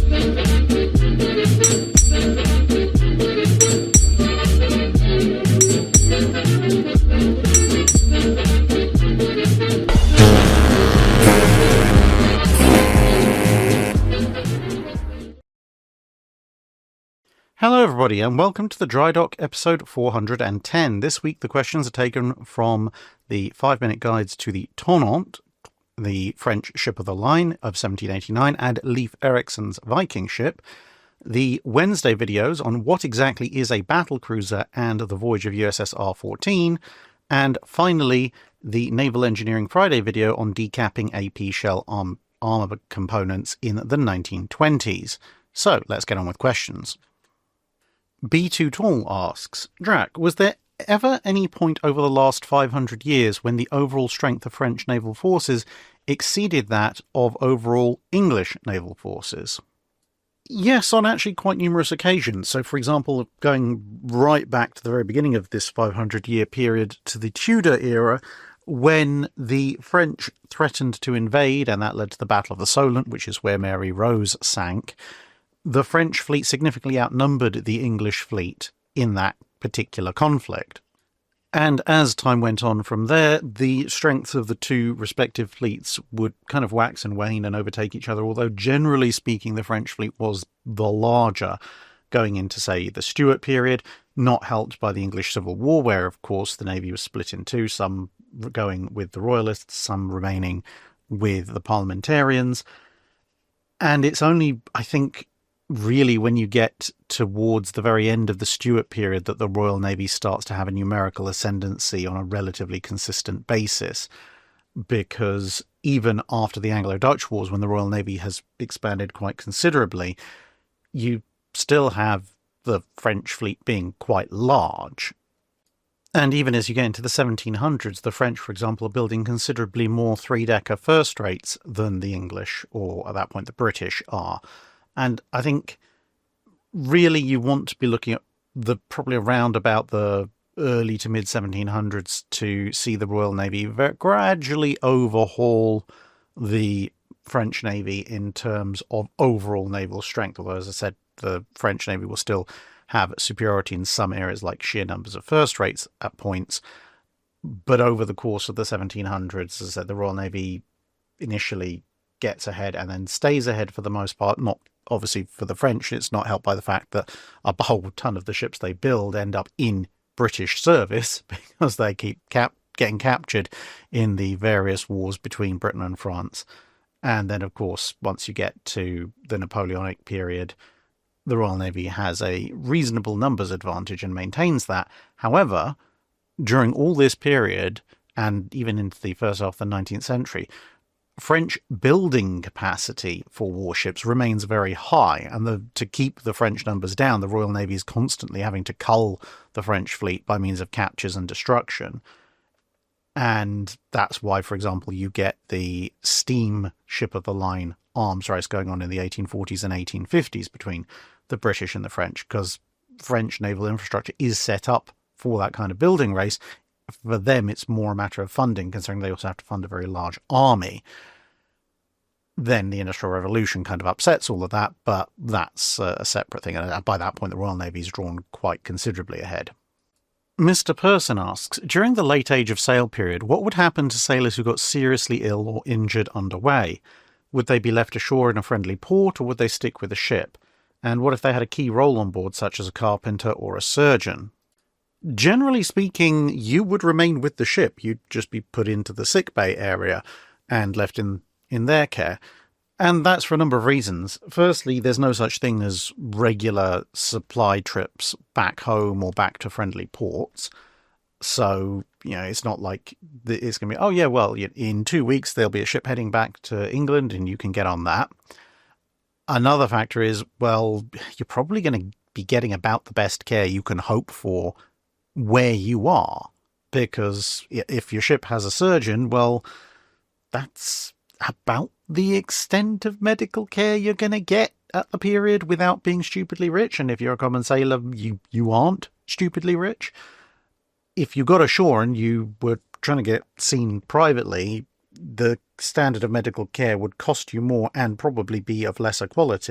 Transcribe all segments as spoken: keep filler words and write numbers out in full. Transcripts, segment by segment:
Hello everybody and welcome to the Dry Dock episode four hundred ten. This week the questions are taken from the five minute guides to the Tonnant, the French ship of the line of seventeen eighty-nine, and Leif Erikson's Viking ship, the Wednesday videos on what exactly is a battle cruiser and the voyage of U S S R fourteen, and finally the Naval Engineering Friday video on decapping A P shell arm armor components in the nineteen twenties. So let's get on with questions. B two Tall asks, Drac, was there ever any point over the last five hundred years when the overall strength of French naval forces exceeded that of overall English naval forces? Yes, on actually quite numerous occasions. So, for example, going right back to the very beginning of this five hundred year period to the Tudor era, when the French threatened to invade, and that led to the Battle of the Solent, which is where Mary Rose sank, the French fleet significantly outnumbered the English fleet in that particular conflict. And as time went on from there, the strength of the two respective fleets would kind of wax and wane and overtake each other, although generally speaking the French fleet was the larger going into, say, the Stuart period, not helped by the English Civil War, where, of course, the Navy was split in two, some going with the Royalists, some remaining with the Parliamentarians. And it's only, I think, really when you get towards the very end of the Stuart period that the Royal Navy starts to have a numerical ascendancy on a relatively consistent basis, because even after the Anglo-Dutch Wars, when the Royal Navy has expanded quite considerably, you still have the French fleet being quite large. And even as you get into the seventeen hundreds, the French, for example, are building considerably more three-decker first rates than the English, or at that point the British, are. And I think really you want to be looking at the probably around about the early to mid seventeen hundreds to see the Royal Navy very gradually overhaul the French Navy in terms of overall naval strength. Although, as I said, the French Navy will still have superiority in some areas like sheer numbers of first rates at points. But over the course of the seventeen hundreds, as I said, the Royal Navy initially gets ahead and then stays ahead for the most part. Not obviously for the French, it's not helped by the fact that a whole ton of the ships they build end up in British service because they keep cap- getting captured in the various wars between Britain and France. And then, of course, once you get to the Napoleonic period, the Royal Navy has a reasonable numbers advantage and maintains that. However, during all this period, and even into the first half of the nineteenth century, French building capacity for warships remains very high, and the, to keep the French numbers down, the Royal Navy is constantly having to cull the French fleet by means of captures and destruction. And that's why, for example, you get the steam ship of the line arms race going on in the eighteen forties and eighteen fifties between the British and the French, because French naval infrastructure is set up for that kind of building race. For them, it's more a matter of funding, considering they also have to fund a very large army. Then the Industrial Revolution kind of upsets all of that, but that's a separate thing. And by that point, the Royal Navy is drawn quite considerably ahead. Mister Person asks, during the late age of sail period, what would happen to sailors who got seriously ill or injured underway? Would they be left ashore in a friendly port, or would they stick with the ship? And what if they had a key role on board, such as a carpenter or a surgeon? Generally speaking, you would remain with the ship. You'd just be put into the sickbay area and left in, in their care. And that's for a number of reasons. Firstly, there's no such thing as regular supply trips back home or back to friendly ports. So, you know, it's not like it's going to be, oh yeah, well, in two weeks there'll be a ship heading back to England and you can get on that. Another factor is, well, you're probably going to be getting about the best care you can hope for where you are, because if your ship has a surgeon, well, that's about the extent of medical care you're going to get at the period without being stupidly rich. And if you're a common sailor, you, you aren't stupidly rich. If you got ashore and you were trying to get seen privately, the standard of medical care would cost you more and probably be of lesser quality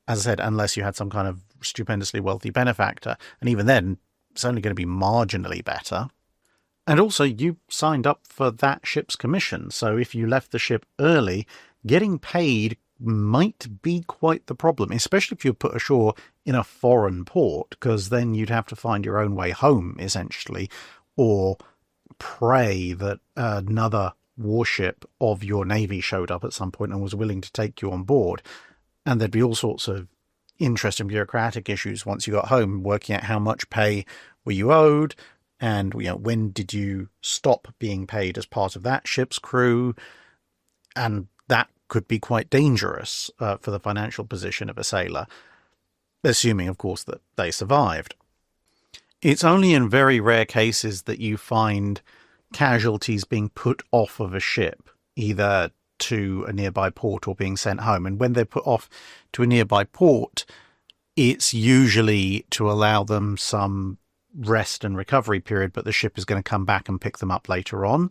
as I said, unless you had some kind of stupendously wealthy benefactor. And even then, it's only going to be marginally better. And also, you signed up for that ship's commission. So if you left the ship early, getting paid might be quite the problem, especially if you're put ashore in a foreign port, because then you'd have to find your own way home, essentially, or pray that another warship of your navy showed up at some point and was willing to take you on board. And there'd be all sorts of interesting bureaucratic issues once you got home, working out how much pay were you owed, and you know, when did you stop being paid as part of that ship's crew. And that could be quite dangerous uh, for the financial position of a sailor, assuming, of course, that they survived. It's only in very rare cases that you find casualties being put off of a ship, either to a nearby port or being sent home. And when they're put off to a nearby port, it's usually to allow them some rest and recovery period, but the ship is going to come back and pick them up later on.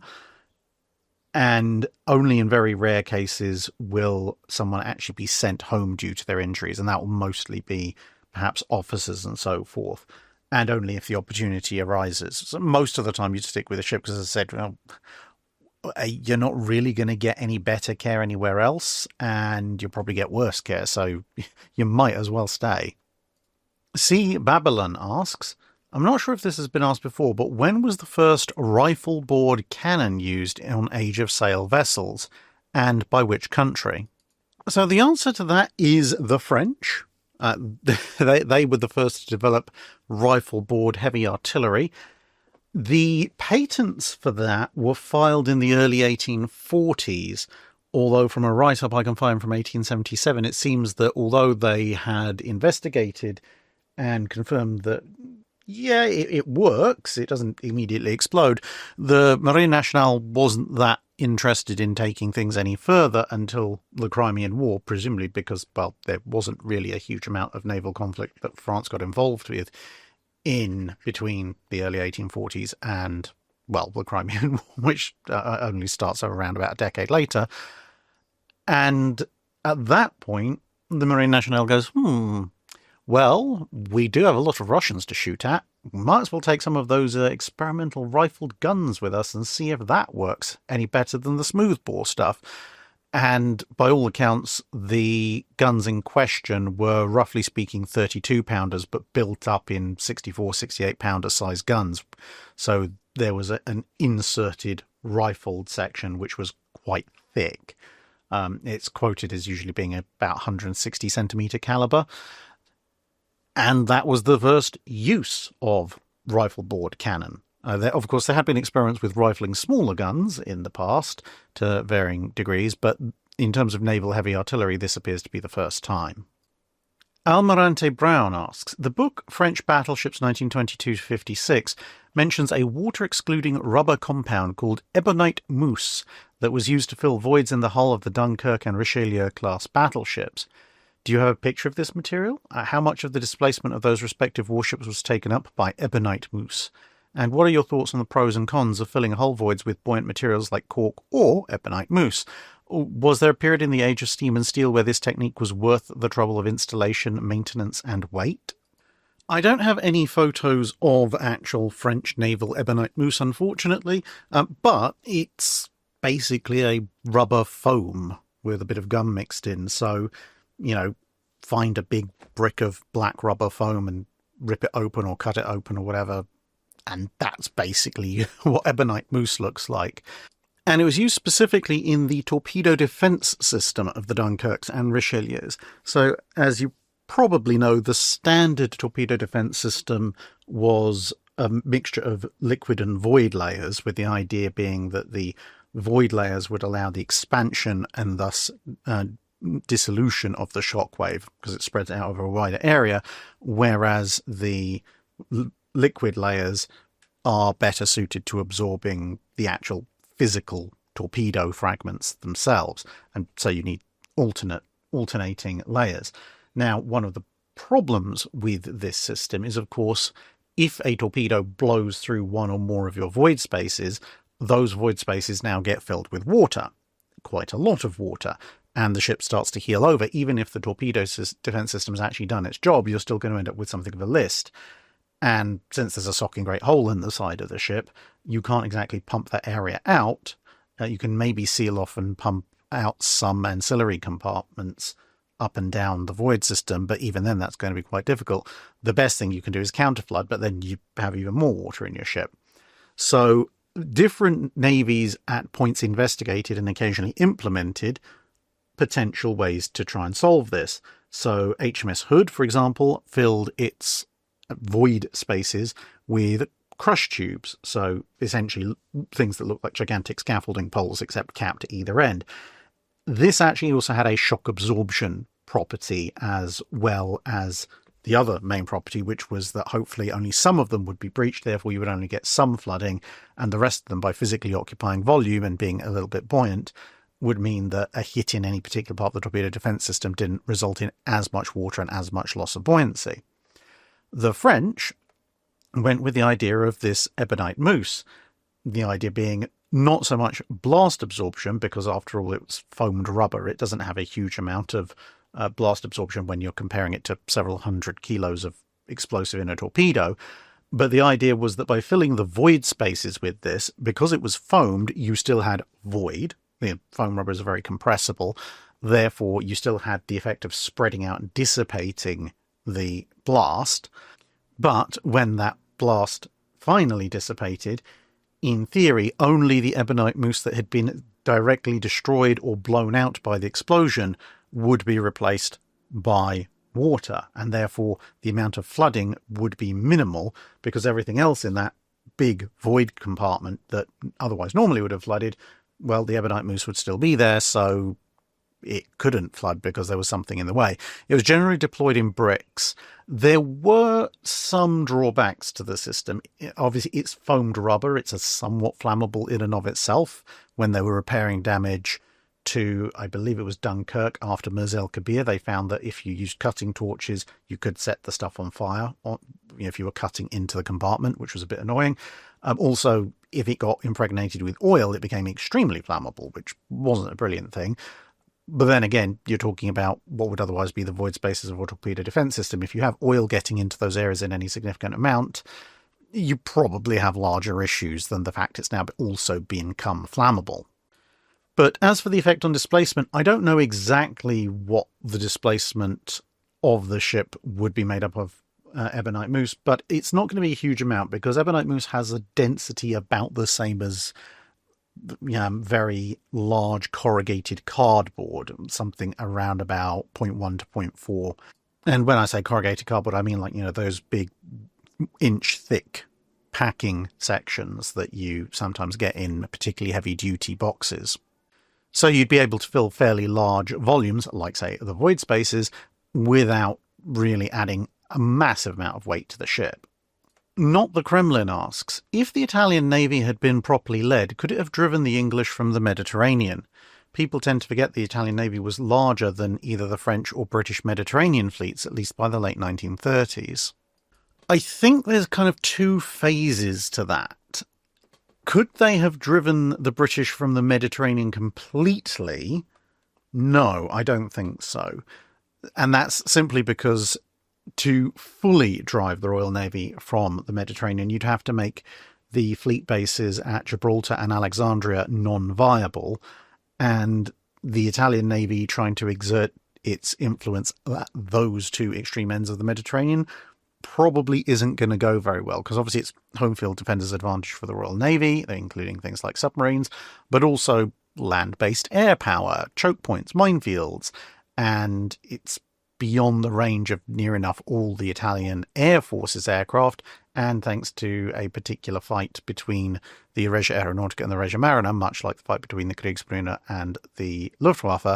And only in very rare cases will someone actually be sent home due to their injuries, and that will mostly be perhaps officers and so forth, and only if the opportunity arises. So most of the time you'd stick with a ship because, as I said, well, you're not really going to get any better care anywhere else, and you'll probably get worse care, so you might as well stay. C. Babylon asks, I'm not sure if this has been asked before, but when was the first rifle-bored cannon used on Age of Sail vessels, and by which country? So the answer to that is the French. Uh, they, they were the first to develop rifle-bored heavy artillery. The patents for that were filed in the early eighteen forties, although from a write-up I can find from eighteen seventy-seven, it seems that although they had investigated and confirmed that yeah, it, it works, it doesn't immediately explode, the Marine Nationale wasn't that interested in taking things any further until the Crimean War, presumably because, well, there wasn't really a huge amount of naval conflict that France got involved with in between the early eighteen forties and, well, the Crimean War, which uh, only starts around about a decade later. And at that point, the Marine Nationale goes, hmm, well, we do have a lot of Russians to shoot at. Might as well take some of those uh, experimental rifled guns with us and see if that works any better than the smoothbore stuff. And by all accounts, the guns in question were, roughly speaking, thirty-two pounders, but built up in sixty-four, sixty-eight pounder size guns. So there was a, an inserted rifled section, which was quite thick. Um, it's quoted as usually being about one hundred sixty centimeter caliber. And that was the first use of rifle-bored cannon. Uh, there, of course, there had been experiments with rifling smaller guns in the past to varying degrees, but in terms of naval heavy artillery, this appears to be the first time. Almirante Brown asks, the book French Battleships nineteen twenty-two to fifty-six mentions a water-excluding rubber compound called ebonite mousse that was used to fill voids in the hull of the Dunkirk and Richelieu-class battleships. Do you have a picture of this material? Uh, how much of the displacement of those respective warships was taken up by ebonite mousse? And what are your thoughts on the pros and cons of filling hull voids with buoyant materials like cork or ebonite mousse? Was there a period in the age of steam and steel where this technique was worth the trouble of installation, maintenance, and weight? I don't have any photos of actual French naval ebonite mousse, unfortunately, um, but it's basically a rubber foam with a bit of gum mixed in, so you know, find a big brick of black rubber foam and rip it open or cut it open or whatever. And that's basically what ebonite mousse looks like. And it was used specifically in the torpedo defence system of the Dunkirks and Richelieus. So, as you probably know, the standard torpedo defence system was a mixture of liquid and void layers, with the idea being that the void layers would allow the expansion and thus uh, dissolution of the shockwave because it spreads out over a wider area, whereas the l- liquid layers are better suited to absorbing the actual physical torpedo fragments themselves, and so you need alternate alternating layers. Now, one of the problems with this system is, of course, if a torpedo blows through one or more of your void spaces, those void spaces now get filled with water, quite a lot of water. and the ship starts to heel over, even if the torpedo defense system has actually done its job, you're still going to end up with something of a list. And since there's a socking great hole in the side of the ship, you can't exactly pump that area out. Uh, you can maybe seal off and pump out some ancillary compartments up and down the void system, but even then that's going to be quite difficult. The best thing you can do is counterflood, but then you have even more water in your ship. So different navies at points investigated and occasionally implemented potential ways to try and solve this. So H M S Hood, for example, filled its void spaces with crush tubes. So essentially things that look like gigantic scaffolding poles except capped at either end. This actually also had a shock absorption property as well as the other main property, which was that hopefully only some of them would be breached, therefore you would only get some flooding, and the rest of them, by physically occupying volume and being a little bit buoyant, would mean that a hit in any particular part of the torpedo defense system didn't result in as much water and as much loss of buoyancy. The French went with the idea of this ebonite mousse, the idea being not so much blast absorption, because after all it's foamed rubber, it doesn't have a huge amount of uh, blast absorption when you're comparing it to several hundred kilos of explosive in a torpedo. But the idea was that by filling the void spaces with this, because it was foamed, you still had void. The foam rubber is very compressible. Therefore, you still had the effect of spreading out and dissipating the blast. But when that blast finally dissipated, in theory, only the ebonite mousse that had been directly destroyed or blown out by the explosion would be replaced by water, and therefore the amount of flooding would be minimal, because everything else in that big void compartment that otherwise normally would have flooded, well, the ebonite mousse would still be there, so it couldn't flood because there was something in the way. It was generally deployed in bricks. There were some drawbacks to the system. Obviously, it's foamed rubber. It's a somewhat flammable in and of itself. When they were repairing damage to, I believe it was Dunkirk after Mers el Kabir, they found that if you used cutting torches, you could set the stuff on fire, on, you know, if you were cutting into the compartment, which was a bit annoying. Um, also, if it got impregnated with oil, it became extremely flammable, which wasn't a brilliant thing. But then again, you're talking about what would otherwise be the void spaces of a torpedo defense system. If you have oil getting into those areas in any significant amount, you probably have larger issues than the fact it's now also become flammable. But as for the effect on displacement, I don't know exactly what the displacement of the ship would be made up of uh, ebonite mousse, but it's not going to be a huge amount, because ebonite mousse has a density about the same as Um, very large corrugated cardboard, something around about zero point one to zero point four. And when I say corrugated cardboard, I mean like, you know, those big inch thick packing sections that you sometimes get in particularly heavy duty boxes. So you'd be able to fill fairly large volumes, like say the void spaces, without really adding a massive amount of weight to the ship. Not the Kremlin asks, if the Italian Navy had been properly led, could it have driven the English from the Mediterranean? People tend to forget the Italian Navy was larger than either the French or British Mediterranean fleets, at least by the late nineteen thirties. I think there's kind of two phases to that. Could they have driven the British from the Mediterranean completely? No, I don't think so. And that's simply because to fully drive the Royal Navy from the Mediterranean, you'd have to make the fleet bases at Gibraltar and Alexandria non-viable, and the Italian Navy trying to exert its influence at those two extreme ends of the Mediterranean probably isn't going to go very well, because obviously it's home field defender's advantage for the Royal Navy, including things like submarines, but also land-based air power, choke points, minefields, and it's beyond the range of near enough all the Italian Air Force's aircraft, and thanks to a particular fight between the Regia Aeronautica and the Regia Marina, much like the fight between the Kriegsmarine and the Luftwaffe,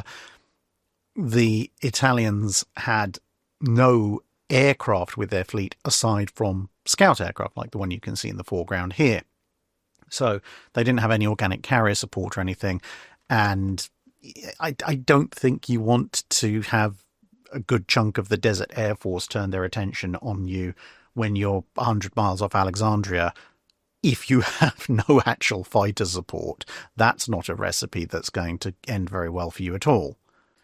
the Italians had no aircraft with their fleet aside from scout aircraft, like the one you can see in the foreground here. So they didn't have any organic carrier support or anything, and I, I don't think you want to have a good chunk of the Desert Air Force turn their attention on you when you're one hundred miles off Alexandria if you have no actual fighter support. That's not a recipe that's going to end very well for you at all.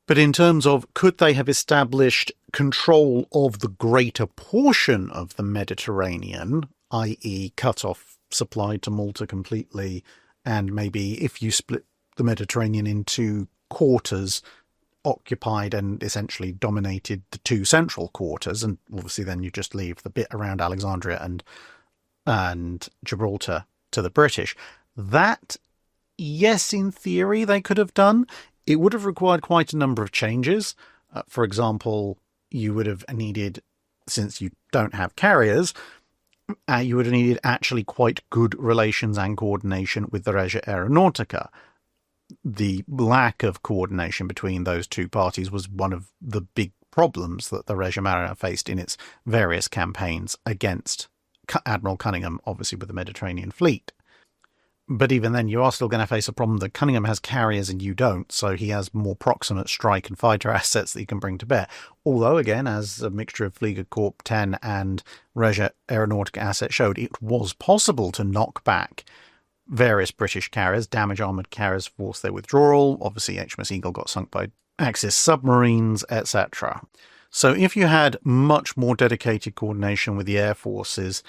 But in terms of could they have established control of the greater portion of the Mediterranean, that is cut off supply to Malta completely, and maybe if you split the Mediterranean into quarters, occupied and essentially dominated the two central quarters, and obviously then you just leave the bit around Alexandria and and Gibraltar to the British. That, yes, in theory they could have done. It would have required quite a number of changes. Uh, for example, you would have needed, since you don't have carriers, uh, you would have needed actually quite good relations and coordination with the Regia Aeronautica. The lack of coordination between those two parties was one of the big problems that the Regia Marina faced in its various campaigns against Admiral Cunningham, obviously with the Mediterranean fleet. But even then, you are still going to face a problem that Cunningham has carriers and you don't, so he has more proximate strike and fighter assets that he can bring to bear. Although, again, as a mixture of Fliegerkorps ten and Regia Aeronautica assets showed, it was possible to knock back various British carriers, damage armoured carriers forced their withdrawal. Obviously, H M S Eagle got sunk by Axis submarines, et cetera. So if you had much more dedicated coordination with the air forces,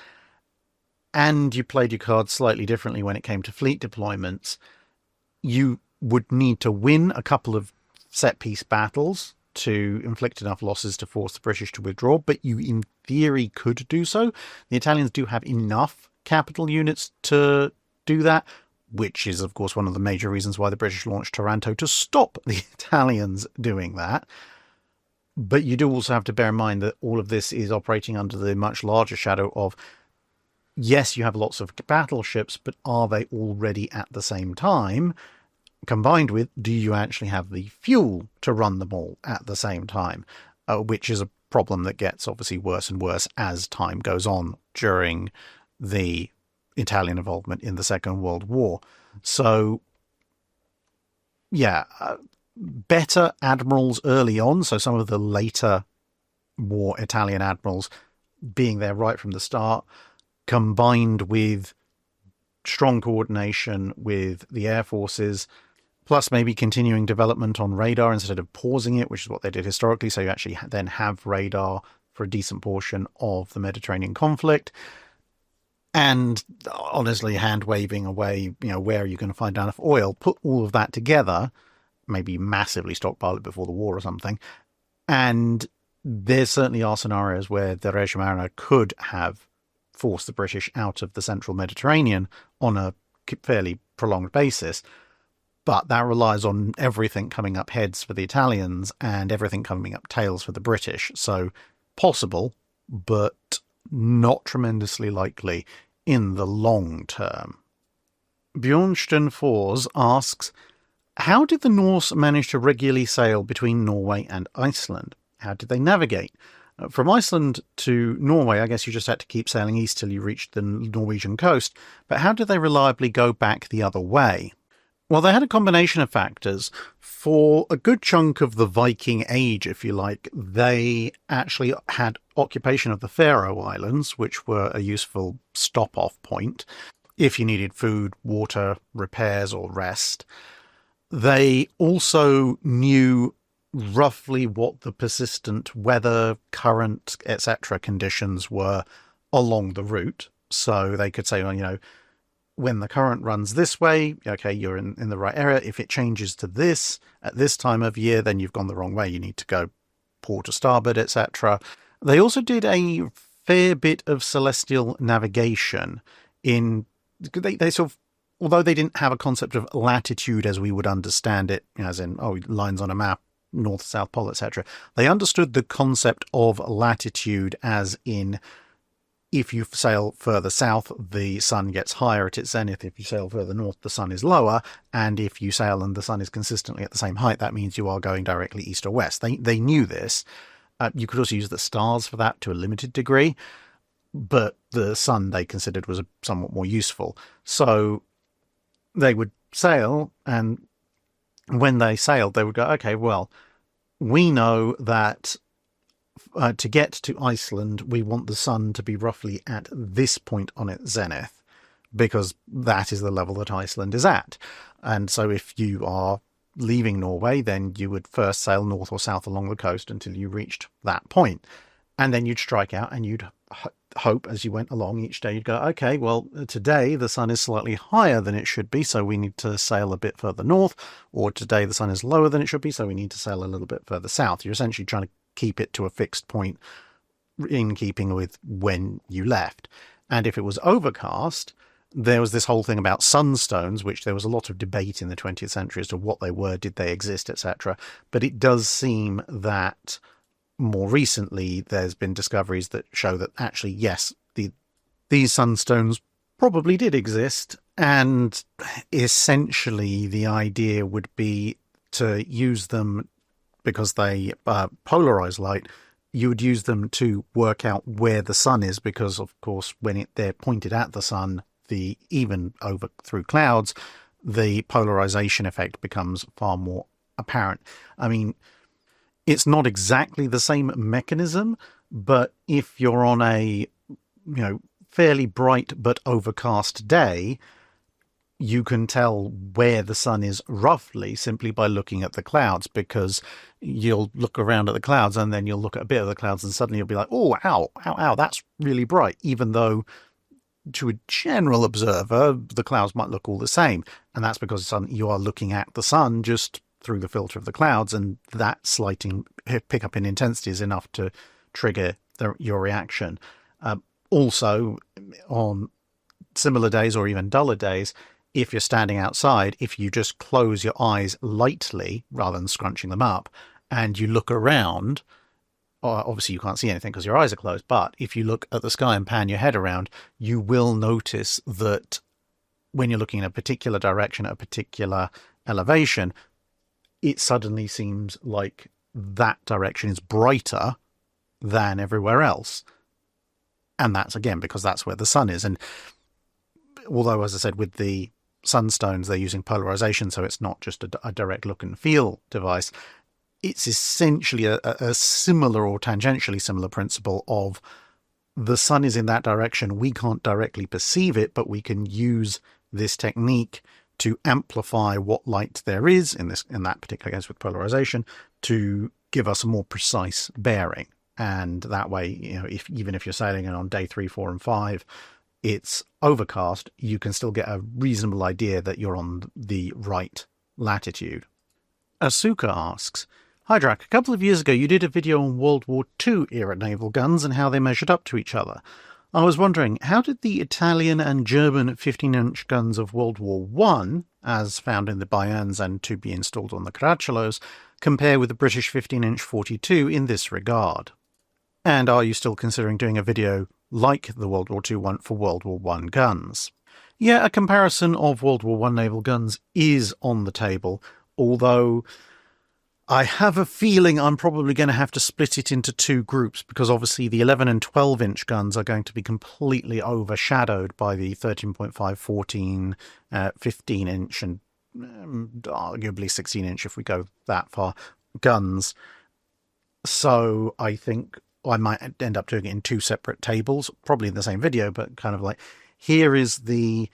and you played your cards slightly differently when it came to fleet deployments, you would need to win a couple of set-piece battles to inflict enough losses to force the British to withdraw, but you in theory could do so. The Italians do have enough capital units to do that, which is, of course, one of the major reasons why the British launched Taranto, to stop the Italians doing that. But you do also have to bear in mind that all of this is operating under the much larger shadow of, yes, you have lots of battleships, but are they all ready at the same time? Combined with, do you actually have the fuel to run them all at the same time? Uh, which is a problem that gets obviously worse and worse as time goes on during the Italian involvement in the Second World War. So, yeah, uh, better admirals early on. So some of the later war Italian admirals being there right from the start, combined with strong coordination with the air forces, plus maybe continuing development on radar instead of pausing it, which is what they did historically. So you actually then have radar for a decent portion of the Mediterranean conflict. And honestly, hand waving away, you know, where are you going to find enough oil? Put all of that together, maybe massively stockpile it before the war or something. And there certainly are scenarios where the Regia Marina could have forced the British out of the central Mediterranean on a fairly prolonged basis. But that relies on everything coming up heads for the Italians and everything coming up tails for the British. So possible, but not tremendously likely in the long term. Bjornstern Fors asks, how did the Norse manage to regularly sail between Norway and Iceland? How did they navigate? Uh, from Iceland to Norway, I guess you just had to keep sailing east till you reached the Norwegian coast, but how did they reliably go back the other way? Well, they had a combination of factors. For a good chunk of the Viking Age, if you like, they actually had occupation of the Faroe Islands, which were a useful stop-off point if you needed food, water, repairs, or rest. They also knew roughly what the persistent weather, current, et cetera conditions were along the route. So they could say, well, you know, when the current runs this way, okay, you're in, in the right area. If it changes to this at this time of year, then you've gone the wrong way. You need to go port to starboard, et cetera. They also did a fair bit of celestial navigation in, they, they sort of, although they didn't have a concept of latitude as we would understand it, as in, oh, lines on a map, north, south pole, et cetera. They understood the concept of latitude as in, if you sail further south, the sun gets higher at its zenith. If you sail further north, the sun is lower. And if you sail and the sun is consistently at the same height, that means you are going directly east or west. They they knew this. Uh, you could also use the stars for that to a limited degree, but the sun they considered was a, somewhat more useful. So they would sail, and when they sailed, they would go, okay, well, we know that Uh, to get to Iceland, we want the sun to be roughly at this point on its zenith, because that is the level that Iceland is at. And so if you are leaving Norway, then you would first sail north or south along the coast until you reached that point. And then you'd strike out and you'd ho- hope as you went along each day, you'd go, okay, well, today the sun is slightly higher than it should be, so we need to sail a bit further north, or today the sun is lower than it should be, so we need to sail a little bit further south. You're essentially trying to keep it to a fixed point in keeping with when you left. And if it was overcast, there was this whole thing about sunstones, which there was a lot of debate in the twentieth century as to what they were, did they exist, et cetera. But it does seem that more recently there's been discoveries that show that actually, yes, the these sunstones probably did exist. And essentially the idea would be to use them because they uh, polarize light. You would use them to work out where the sun is, because of course when it they're pointed at the sun, the even over through clouds, the polarization effect becomes far more apparent. I mean, it's not exactly the same mechanism, but if you're on a, you know, fairly bright but overcast day, you can tell where the sun is roughly simply by looking at the clouds, because you'll look around at the clouds and then you'll look at a bit of the clouds and suddenly you'll be like, oh, ow, ow, ow, that's really bright, even though to a general observer, the clouds might look all the same. And that's because sun, you are looking at the sun just through the filter of the clouds, and that slighting pickup in intensity is enough to trigger the, your reaction. Um, also, on similar days or even duller days, if you're standing outside, if you just close your eyes lightly rather than scrunching them up and you look around, obviously you can't see anything because your eyes are closed, but if you look at the sky and pan your head around, you will notice that when you're looking in a particular direction at a particular elevation, it suddenly seems like that direction is brighter than everywhere else. And that's, again, because that's where the sun is. And although, as I said, with the sunstones, they're using polarization, so it's not just a, a direct look and feel device. It's essentially a, a similar or tangentially similar principle of the sun is in that direction. We can't directly perceive it, but we can use this technique to amplify what light there is in this, in that particular case with polarization, to give us a more precise bearing. And that way, you know, if even if you're sailing in on day three, four, and five, it's overcast, you can still get a reasonable idea that you're on the right latitude. Asuka asks, hi Drac, a couple of years ago you did a video on World War Two era naval guns and how they measured up to each other. I was wondering, how did the Italian and German fifteen inch guns of World War One, as found in the Bayerns and to be installed on the Caracciolos, compare with the British fifteen inch forty-two in this regard? And are you still considering doing a video like the World War Two one for World War One guns? Yeah, a comparison of World War One naval guns is on the table, although I have a feeling I'm probably going to have to split it into two groups, because obviously the eleven and twelve inch guns are going to be completely overshadowed by the thirteen point five, fourteen, uh, fifteen inch and um, arguably sixteen inch if we go that far guns. So I think I might end up doing it in two separate tables, probably in the same video, but kind of like, here is the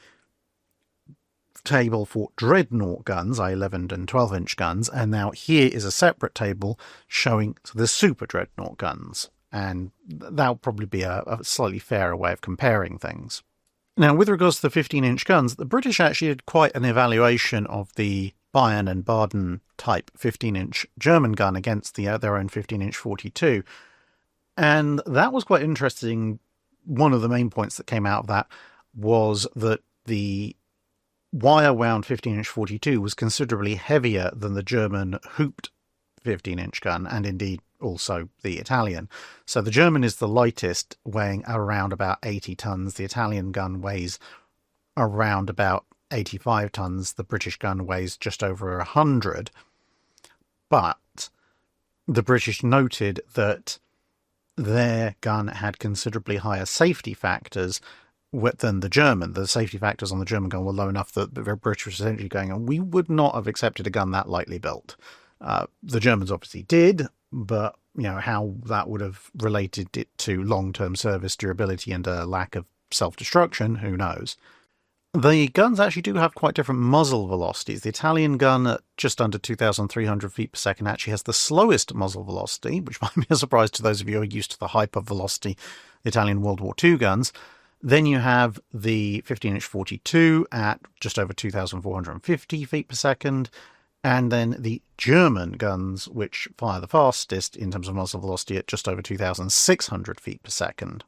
table for dreadnought guns, that is eleven and twelve inch guns, and now here is a separate table showing the super dreadnought guns, and that'll probably be a, a slightly fairer way of comparing things. Now, with regards to the fifteen inch guns, the British actually did quite an evaluation of the Bayern and Baden type fifteen inch German gun against the, uh, their own fifteen inch forty-two, and that was quite interesting. One of the main points that came out of that was that the wire-wound fifteen inch forty-two was considerably heavier than the German hooped fifteen inch gun, and indeed also the Italian. So the German is the lightest, weighing around about eighty tons. The Italian gun weighs around about eighty-five tons. The British gun weighs just over one hundred. But the British noted that their gun had considerably higher safety factors than the German. The safety factors on the German gun were low enough that the British was essentially going, and we would not have accepted a gun that lightly built. Uh, the Germans obviously did, but you know how that would have related it to long-term service, durability, and a lack of self-destruction, who knows? The guns actually do have quite different muzzle velocities. The Italian gun at just under two thousand three hundred feet per second actually has the slowest muzzle velocity, which might be a surprise to those of you who are used to the hyper velocity Italian World War Two guns. Then you have the fifteen inch forty-two at just over two thousand four hundred fifty feet per second. And then the German guns, which fire the fastest in terms of muzzle velocity at just over two thousand six hundred feet per second.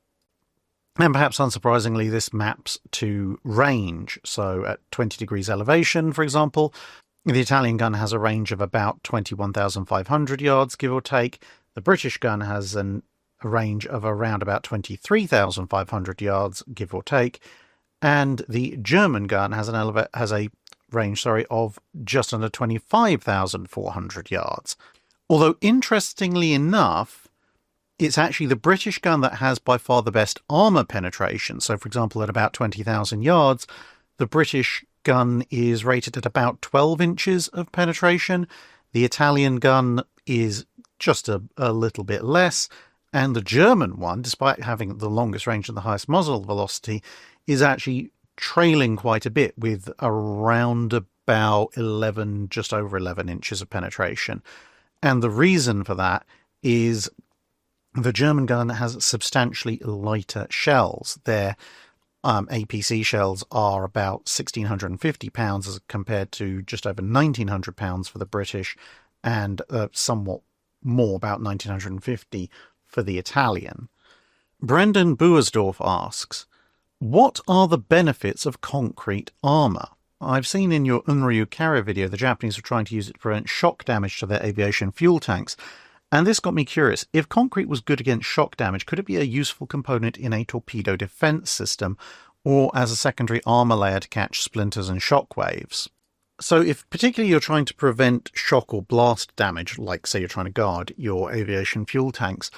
And perhaps unsurprisingly, this maps to range. So at twenty degrees elevation, for example, the Italian gun has a range of about twenty-one thousand five hundred yards, give or take. The British gun has an, a range of around about twenty-three thousand five hundred yards, give or take. And the German gun has an eleva- has a range, sorry, of just under twenty-five thousand four hundred yards. Although, interestingly enough, it's actually the British gun that has by far the best armour penetration. So, for example, at about twenty thousand yards, the British gun is rated at about twelve inches of penetration. The Italian gun is just a, a little bit less. And the German one, despite having the longest range and the highest muzzle velocity, is actually trailing quite a bit with around about eleven, just over eleven inches of penetration. And the reason for that is the German gun has substantially lighter shells. Their um, A P C shells are about one thousand six hundred fifty pounds as compared to just over nineteen hundred pounds for the British, and uh, somewhat more, about nineteen hundred fifty for the Italian. Brendan Buersdorf asks, what are the benefits of concrete armour? I've seen in your Unryu carrier video the Japanese are trying to use it to prevent shock damage to their aviation fuel tanks. And this got me curious. If concrete was good against shock damage, could it be a useful component in a torpedo defense system or as a secondary armor layer to catch splinters and shock waves? So if particularly you're trying to prevent shock or blast damage, like say you're trying to guard your aviation fuel tanks,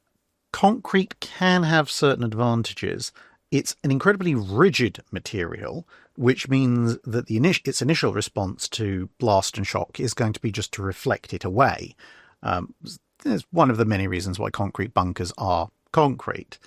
concrete can have certain advantages. It's an incredibly rigid material, which means that the init- its initial response to blast and shock is going to be just to reflect it away. Um, It's one of the many reasons why concrete bunkers are concrete.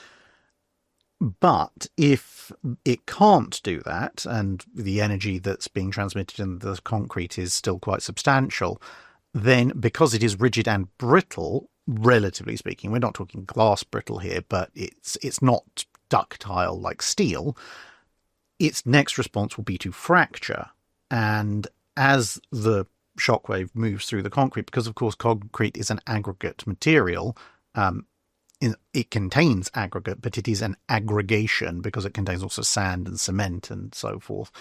But if it can't do that, and the energy that's being transmitted in the concrete is still quite substantial, then because it is rigid and brittle, relatively speaking, we're not talking glass brittle here, but it's it's not ductile like steel, its next response will be to fracture. And as the shockwave moves through the concrete, because of course concrete is an aggregate material, um, in, it contains aggregate, but it is an aggregation because it contains also sand and cement and so forth.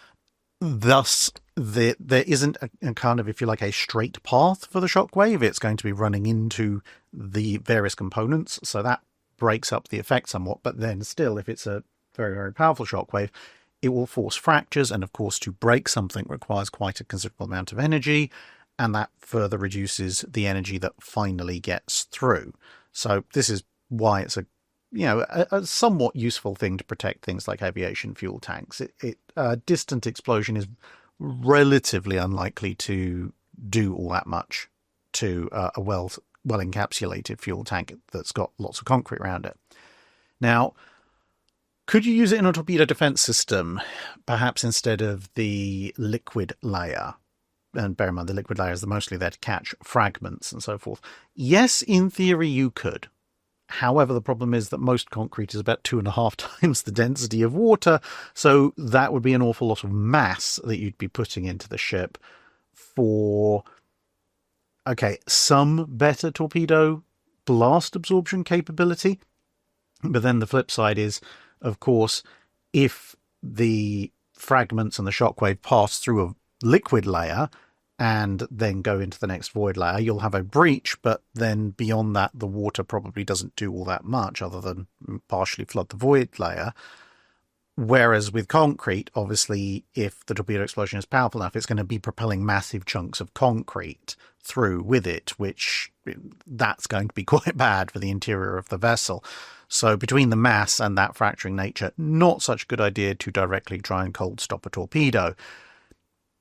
Thus, the, there isn't a, a kind of, if you like, a straight path for the shockwave. It's going to be running into the various components, so that breaks up the effect somewhat. But then still, if it's a very, very powerful shockwave, it will force fractures, and of course to break something requires quite a considerable amount of energy, and that further reduces the energy that finally gets through. So this is why it's a, you know, a, a somewhat useful thing to protect things like aviation fuel tanks. It, it a distant explosion is relatively unlikely to do all that much to uh, a well well encapsulated fuel tank that's got lots of concrete around it. Now, could you use it in a torpedo defense system, perhaps instead of the liquid layer? And bear in mind, the liquid layer is mostly there to catch fragments and so forth. Yes, in theory, you could. However, the problem is that most concrete is about two and a half times the density of water, so that would be an awful lot of mass that you'd be putting into the ship for, okay, some better torpedo blast absorption capability. But then the flip side is, of course, if the fragments and the shockwave pass through a liquid layer and then go into the next void layer, you'll have a breach, but then beyond that, the water probably doesn't do all that much other than partially flood the void layer. Whereas with concrete, obviously, if the torpedo explosion is powerful enough, it's going to be propelling massive chunks of concrete through with it, which that's going to be quite bad for the interior of the vessel. So between the mass and that fracturing nature, not such a good idea to directly try and cold stop a torpedo.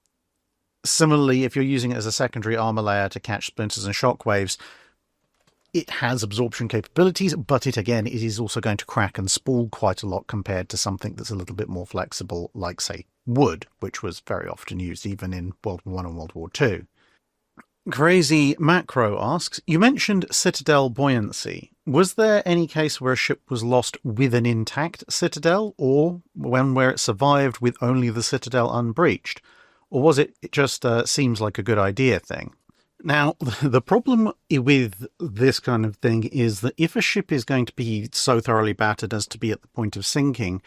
Similarly, if you're using it as a secondary armor layer to catch splinters and shockwaves, it has absorption capabilities, but it again, it is also going to crack and spool quite a lot compared to something that's a little bit more flexible, like, say, wood, which was very often used even in World War One and World War Two. Crazy Macro asks, you mentioned citadel buoyancy. Was there any case where a ship was lost with an intact citadel, or when where it survived with only the citadel unbreached? Or was it, it just uh, seems like a good idea thing? Now, the problem with this kind of thing is that if a ship is going to be so thoroughly battered as to be at the point of sinking,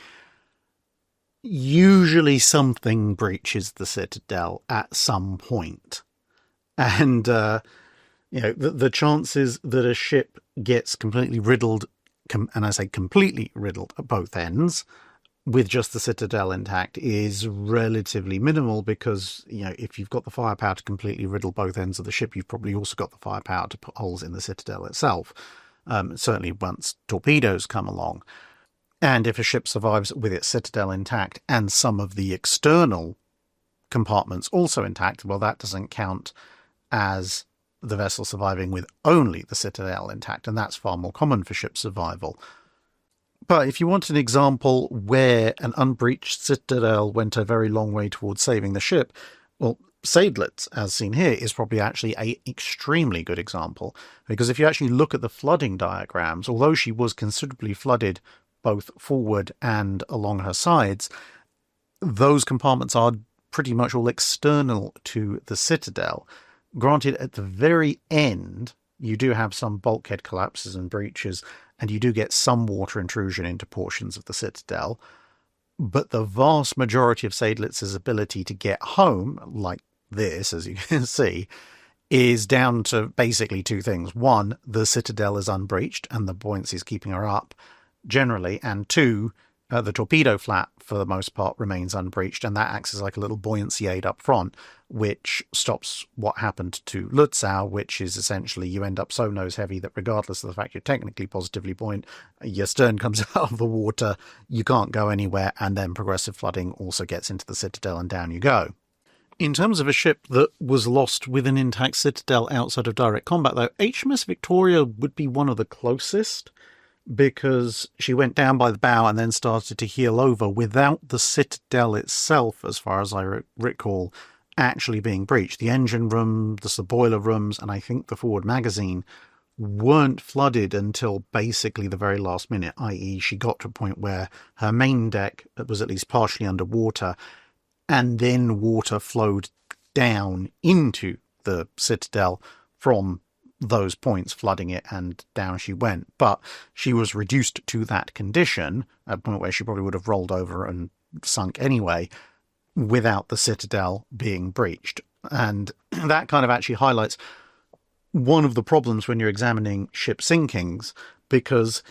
usually something breaches the citadel at some point. And, uh, you know, the, the chances that a ship gets completely riddled, com- and I say completely riddled at both ends, with just the citadel intact is relatively minimal because, you know, if you've got the firepower to completely riddle both ends of the ship, you've probably also got the firepower to put holes in the citadel itself. Um, certainly once torpedoes come along. And if a ship survives with its citadel intact and some of the external compartments also intact, well, that doesn't count as the vessel surviving with only the citadel intact, and that's far more common for ship survival. But if you want an example where an unbreached citadel went a very long way towards saving the ship, well, Seydlitz, as seen here, is probably actually an extremely good example, because if you actually look at the flooding diagrams, although she was considerably flooded both forward and along her sides, those compartments are pretty much all external to the citadel. Granted, at the very end, you do have some bulkhead collapses and breaches, and you do get some water intrusion into portions of the citadel. But the vast majority of Seydlitz's ability to get home, like this, as you can see, is down to basically two things. One, the citadel is unbreached, and the buoyancy is keeping her up, generally. And two, uh, the torpedo flat, for the most part, remains unbreached, and that acts as like a little buoyancy aid up front, which stops what happened to Lutzow, which is essentially you end up so nose heavy that regardless of the fact you're technically positively buoyant, your stern comes out of the water, you can't go anywhere, and then progressive flooding also gets into the citadel and down you go. In terms of a ship that was lost with an intact citadel outside of direct combat, though, H M S Victoria would be one of the closest, because she went down by the bow and then started to heel over without the citadel itself, as far as I re- recall, actually being breached. The engine room, the, the boiler rooms, and I think the forward magazine weren't flooded until basically the very last minute, that is she got to a point where her main deck was at least partially underwater, and then water flowed down into the citadel from those points, flooding it, and down she went. But she was reduced to that condition, at a point where she probably would have rolled over and sunk anyway, without the citadel being breached. And that kind of actually highlights one of the problems when you're examining ship sinkings, because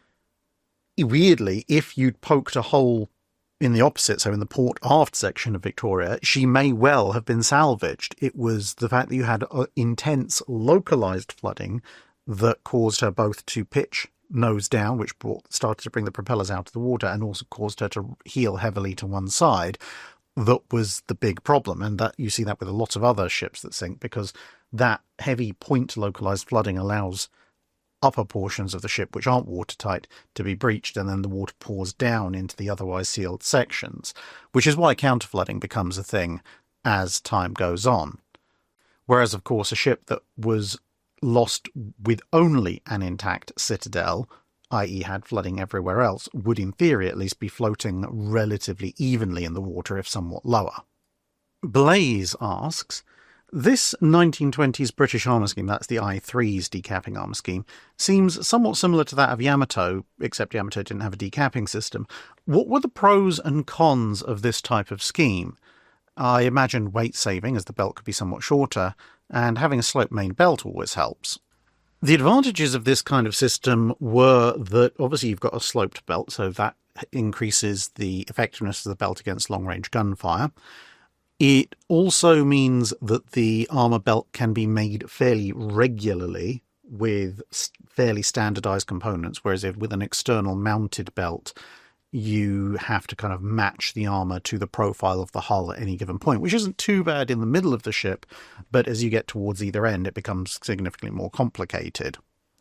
weirdly, if you'd poked a hole in the opposite, so in the port aft section of Victoria, she may well have been salvaged. It was the fact that you had intense localized flooding that caused her both to pitch nose down, which brought, started to bring the propellers out of the water, and also caused her to heel heavily to one side. That was the big problem, and that you see that with a lot of other ships that sink, because that heavy point localized flooding allows upper portions of the ship, which aren't watertight, to be breached, and then the water pours down into the otherwise sealed sections, which is why counterflooding becomes a thing as time goes on. Whereas, of course, a ship that was lost with only an intact citadel, that is had flooding everywhere else, would in theory at least be floating relatively evenly in the water, if somewhat lower. Blaze asks, this nineteen twenties British armour scheme, that's the I three's decapping armour scheme, seems somewhat similar to that of Yamato, except Yamato didn't have a decapping system. What were the pros and cons of this type of scheme? I imagine weight saving, as the belt could be somewhat shorter, and having a sloped main belt always helps. The advantages of this kind of system were that obviously you've got a sloped belt, so that increases the effectiveness of the belt against long-range gunfire. It also means that the armour belt can be made fairly regularly with fairly standardised components, whereas if with an external mounted belt, you have to kind of match the armour to the profile of the hull at any given point, which isn't too bad in the middle of the ship, but as you get towards either end, it becomes significantly more complicated.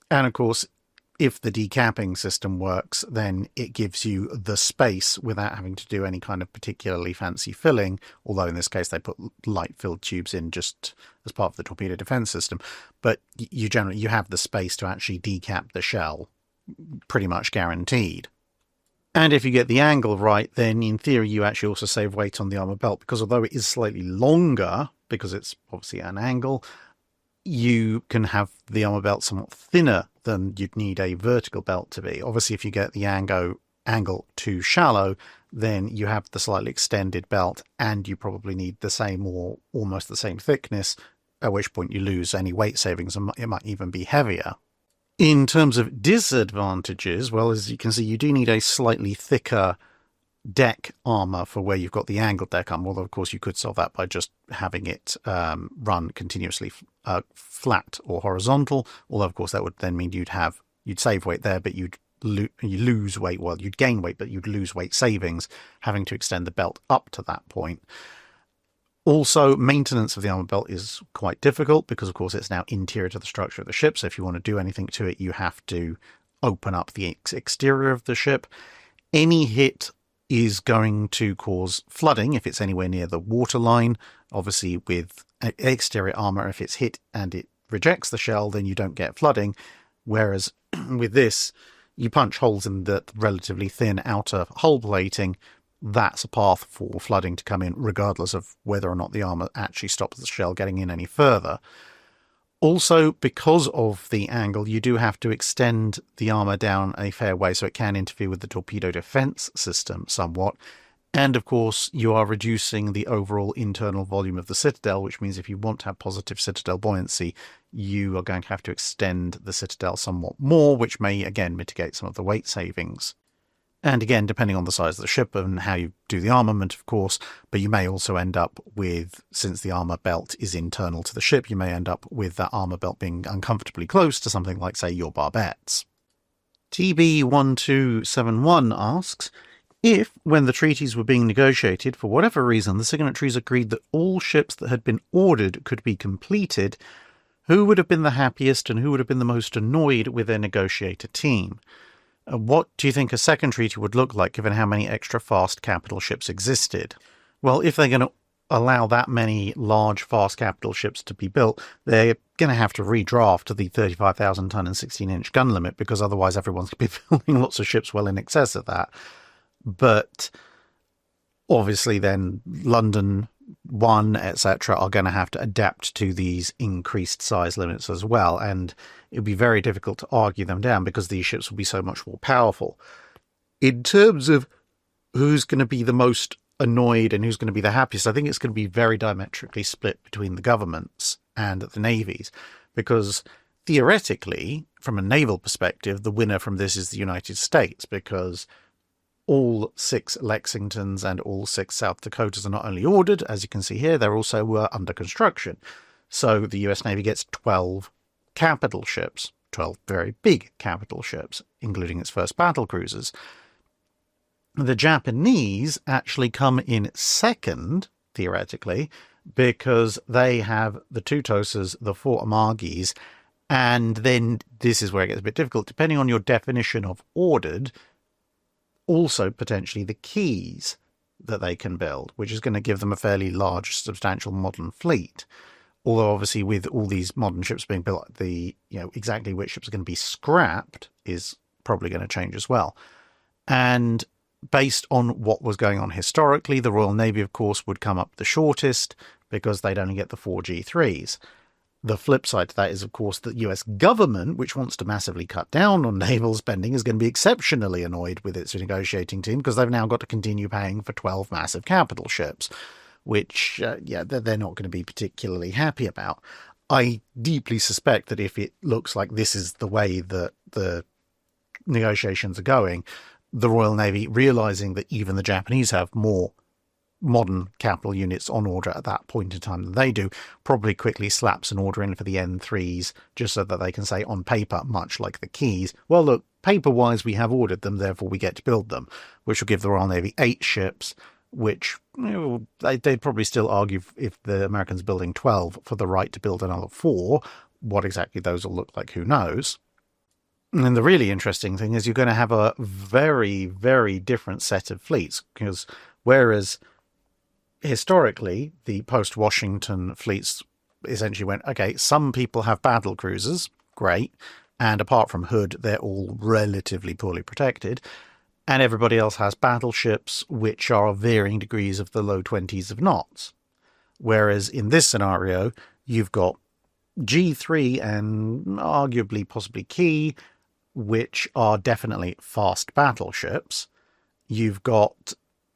And of course, if the decapping system works, then it gives you the space without having to do any kind of particularly fancy filling, although in this case they put light-filled tubes in just as part of the torpedo defense system. But you generally you have the space to actually decap the shell, pretty much guaranteed. And if you get the angle right, then in theory you actually also save weight on the armor belt, because although it is slightly longer, because it's obviously at an angle, you can have the armor belt somewhat thinner than you'd need a vertical belt to be. Obviously, if you get the angle, angle too shallow, then you have the slightly extended belt, and you probably need the same or almost the same thickness, at which point you lose any weight savings, and it might even be heavier. In terms of disadvantages, well, as you can see, you do need a slightly thicker deck armor for where you've got the angled deck armor, although of course you could solve that by just having it um, run continuously uh, flat or horizontal, although of course that would then mean you'd have you'd save weight there, but you'd lo- you lose weight, well you'd gain weight, but you'd lose weight savings having to extend the belt up to that point. Also, maintenance of the armor belt is quite difficult because of course it's now interior to the structure of the ship, so if you want to do anything to it you have to open up the ex- exterior of the ship. Any hit is going to cause flooding if it's anywhere near the waterline. Obviously, with exterior armor, if it's hit and it rejects the shell, then you don't get flooding. Whereas with this, you punch holes in the relatively thin outer hull plating. That's a path for flooding to come in, regardless of whether or not the armor actually stops the shell getting in any further. Also, because of the angle, you do have to extend the armor down a fair way, so it can interfere with the torpedo defense system somewhat. And of course, you are reducing the overall internal volume of the citadel, which means if you want to have positive citadel buoyancy, you are going to have to extend the citadel somewhat more, which may again mitigate some of the weight savings. And again, depending on the size of the ship and how you do the armament, of course, but you may also end up with, since the armor belt is internal to the ship, you may end up with that armor belt being uncomfortably close to something like, say, your barbettes. T B one two seven one asks, if, when the treaties were being negotiated, for whatever reason, the signatories agreed that all ships that had been ordered could be completed, who would have been the happiest and who would have been the most annoyed with their negotiator team? What do you think a second treaty would look like, given how many extra fast capital ships existed? Well, if they're going to allow that many large fast capital ships to be built, they're going to have to redraft the thirty-five thousand ton and sixteen inch gun limit, because otherwise everyone's going to be building lots of ships well in excess of that. But obviously then London one, et cetera, are going to have to adapt to these increased size limits as well, and it would be very difficult to argue them down because these ships will be so much more powerful. In terms of who's going to be the most annoyed and who's going to be the happiest, I think it's going to be very diametrically split between the governments and the navies, because theoretically, from a naval perspective, the winner from this is the United States, because all six Lexingtons and all six South Dakotas are not only ordered, as you can see here, they're also uh, under construction. So the U S Navy gets twelve capital ships, twelve very big capital ships, including its first battle cruisers. The Japanese actually come in second, theoretically, because they have the two Tosas, the four Amagis, and then this is where it gets a bit difficult. Depending on your definition of ordered, also potentially the keys that they can build, which is going to give them a fairly large, substantial modern fleet. Although obviously with all these modern ships being built, the you know exactly which ships are going to be scrapped is probably going to change as well. And based on what was going on historically, the Royal Navy, of course, would come up the shortest because they'd only get the four G threes. The flip side to that is, of course, the U S government, which wants to massively cut down on naval spending, is going to be exceptionally annoyed with its negotiating team because they've now got to continue paying for twelve massive capital ships, which, uh, yeah, they're not going to be particularly happy about. I deeply suspect that if it looks like this is the way that the negotiations are going, the Royal Navy, realizing that even the Japanese have more modern capital units on order at that point in time than they do, probably quickly slaps an order in for the N threes just so that they can say on paper, much like the keys, well, look, paper-wise we have ordered them, therefore we get to build them, which will give the Royal Navy eight ships, which you know, they, they'd probably still argue if the Americans building twelve for the right to build another four. What exactly those will look like, who knows? And the really interesting thing is you're going to have a very, very different set of fleets, because whereas historically the post-Washington fleets essentially went, okay, some people have battle cruisers, great, and apart from Hood, they're all relatively poorly protected, and everybody else has battleships which are of varying degrees of the low twenties of knots. Whereas in this scenario, you've got G three and arguably possibly Key, which are definitely fast battleships. You've got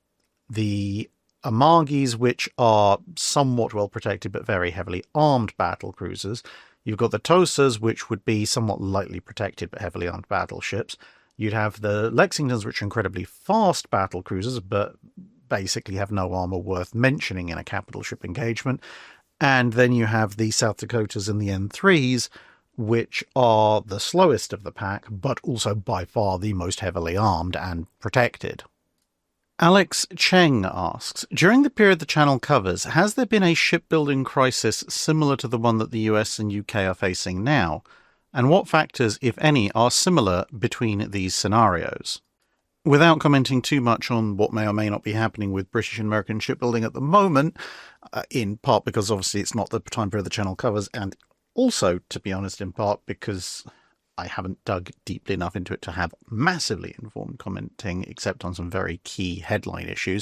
the Amagis, which are somewhat well protected but very heavily armed battle cruisers. You've got the Tosas, which would be somewhat lightly protected but heavily armed battleships. You'd have the Lexingtons, which are incredibly fast battle cruisers but basically have no armor worth mentioning in a capital ship engagement. And then you have the South Dakotas and the N threes, which are the slowest of the pack, but also by far the most heavily armed and protected. Alex Cheng asks, during the period the channel covers, has there been a shipbuilding crisis similar to the one that the U S and U K are facing now? And what factors, if any, are similar between these scenarios? Without commenting too much on what may or may not be happening with British and American shipbuilding at the moment, uh, in part because obviously it's not the time period the channel covers, and also, to be honest, in part because I haven't dug deeply enough into it to have massively informed commenting, except on some very key headline issues.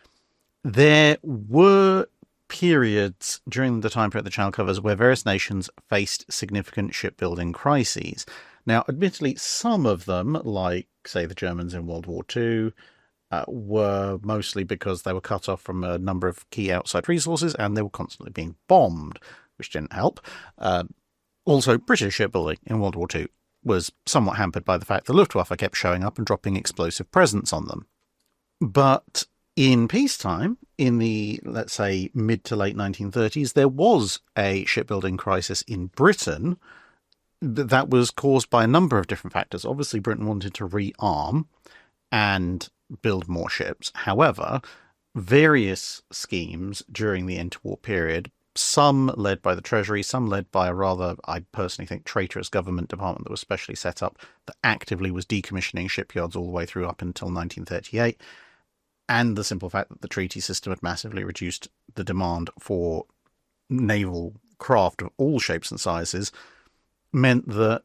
There were periods during the time period the channel covers where various nations faced significant shipbuilding crises. Now, admittedly, some of them, like, say, the Germans in World War Two, uh, were mostly because they were cut off from a number of key outside resources and they were constantly being bombed, which didn't help. Uh, also, British shipbuilding in World War Two was somewhat hampered by the fact the Luftwaffe kept showing up and dropping explosive presents on them. But in peacetime, in the, let's say, mid to late nineteen thirties, there was a shipbuilding crisis in Britain that was caused by a number of different factors. Obviously, Britain wanted to rearm and build more ships. However, various schemes during the interwar period, some led by the Treasury, some led by a rather, I personally think, traitorous government department that was specially set up that actively was decommissioning shipyards all the way through up until nineteen thirty-eight, and the simple fact that the treaty system had massively reduced the demand for naval craft of all shapes and sizes, meant that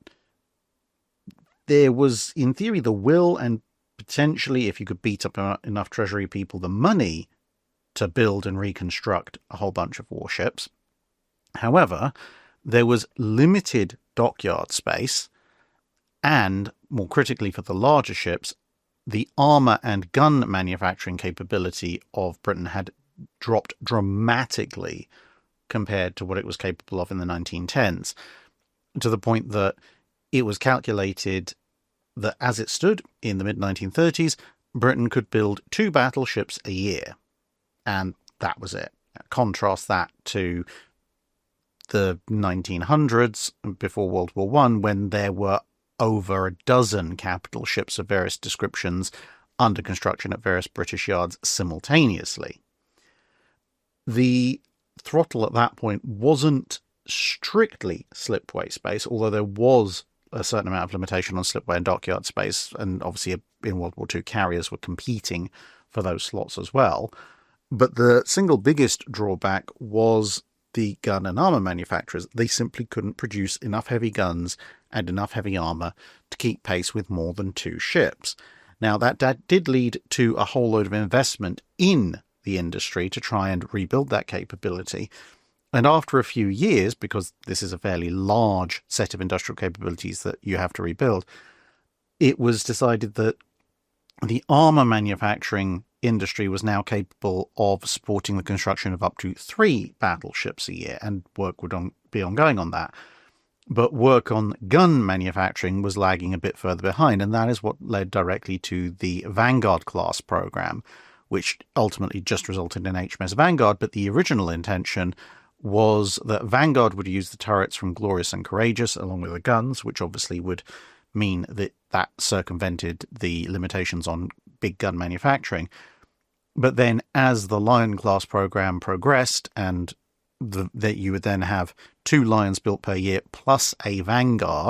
there was, in theory, the will and potentially, if you could beat up enough Treasury people, the money to build and reconstruct a whole bunch of warships. However, there was limited dockyard space, and, more critically for the larger ships, the armour and gun manufacturing capability of Britain had dropped dramatically compared to what it was capable of in the nineteen tens, to the point that it was calculated that as it stood in the mid nineteen thirties, Britain could build two battleships a year. And that was it. Contrast that to the nineteen hundreds, before World War One, when there were over a dozen capital ships of various descriptions under construction at various British yards simultaneously. The throttle at that point wasn't strictly slipway space, although there was a certain amount of limitation on slipway and dockyard space, and obviously in World War Two carriers were competing for those slots as well. But the single biggest drawback was the gun and armour manufacturers. They simply couldn't produce enough heavy guns and enough heavy armour to keep pace with more than two ships. Now, that, that did lead to a whole load of investment in the industry to try and rebuild that capability. And after a few years, because this is a fairly large set of industrial capabilities that you have to rebuild, it was decided that the armour manufacturing industry was now capable of supporting the construction of up to three battleships a year, and work would on, be ongoing on that. But work on gun manufacturing was lagging a bit further behind, and that is what led directly to the Vanguard-class program, which ultimately just resulted in H M S Vanguard, but the original intention was that Vanguard would use the turrets from Glorious and Courageous along with the guns, which obviously would mean that that circumvented the limitations on big gun manufacturing. But then as the Lion-class program progressed, and the, that you would then have two Lions built per year plus a Vanguard,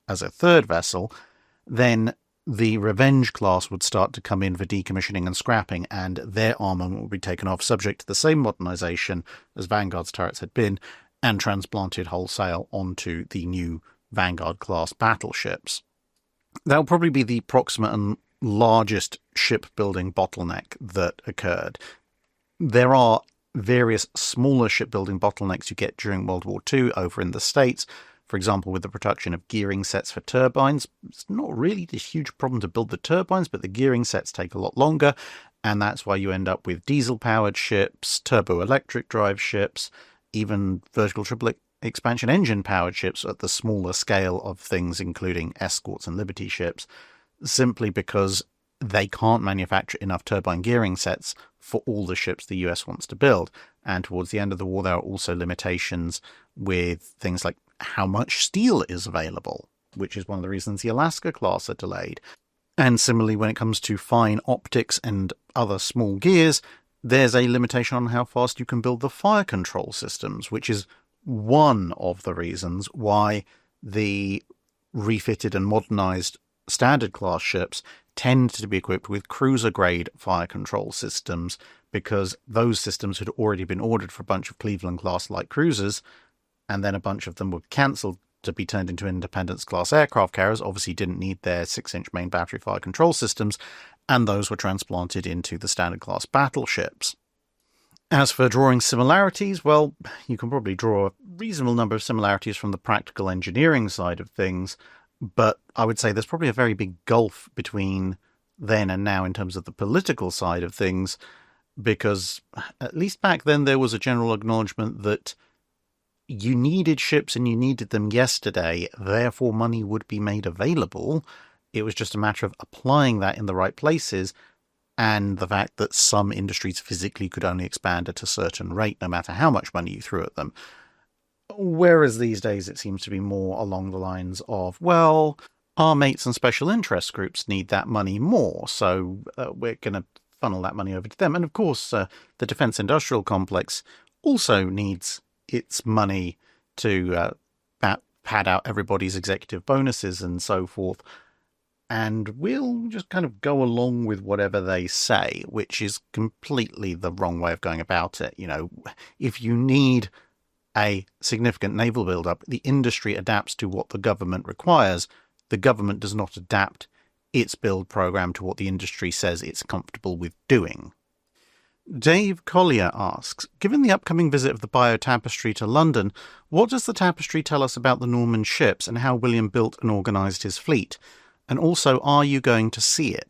as a third vessel, then the Revenge class would start to come in for decommissioning and scrapping, and their armament would be taken off, subject to the same modernisation as Vanguard's turrets had been, and transplanted wholesale onto the new Vanguard-class battleships. That will probably be the proximate and largest shipbuilding bottleneck that occurred. There are various smaller shipbuilding bottlenecks you get during World War Two over in the States. For example, with the production of gearing sets for turbines, it's not really a huge problem to build the turbines, but the gearing sets take a lot longer, and that's why you end up with diesel-powered ships, turbo-electric drive ships, even vertical triple expansion engine-powered ships at the smaller scale of things, including escorts and Liberty ships, simply because they can't manufacture enough turbine gearing sets for all the ships the U S wants to build. And towards the end of the war, there are also limitations with things like how much steel is available, which is one of the reasons the Alaska class are delayed. And similarly, when it comes to fine optics and other small gears, there's a limitation on how fast you can build the fire control systems, which is one of the reasons why the refitted and modernized standard class ships tend to be equipped with cruiser grade fire control systems, because those systems had already been ordered for a bunch of Cleveland class light cruisers, and then a bunch of them were cancelled to be turned into Independence class aircraft carriers. Obviously didn't need their six inch main battery fire control systems, and those were transplanted into the standard class battleships. As for drawing similarities, well, you can probably draw a reasonable number of similarities from the practical engineering side of things, but I would say there's probably a very big gulf between then and now in terms of the political side of things, because at least back then there was a general acknowledgement that you needed ships and you needed them yesterday, therefore money would be made available. It was just a matter of applying that in the right places, and the fact that some industries physically could only expand at a certain rate no matter how much money you threw at them. Whereas these days it seems to be more along the lines of, well, our mates and special interest groups need that money more, so uh, we're going to funnel that money over to them. And of course, uh, the defence industrial complex also needs its money to uh, pad out everybody's executive bonuses and so forth. And we'll just kind of go along with whatever they say, which is completely the wrong way of going about it. You know, if you need a significant naval build-up, the industry adapts to what the government requires. The government does not adapt its build program to what the industry says it's comfortable with doing. Dave Collier asks, given the upcoming visit of the Biotapestry to London, what does the tapestry tell us about the Norman ships and how William built and organised his fleet? And also, are you going to see it?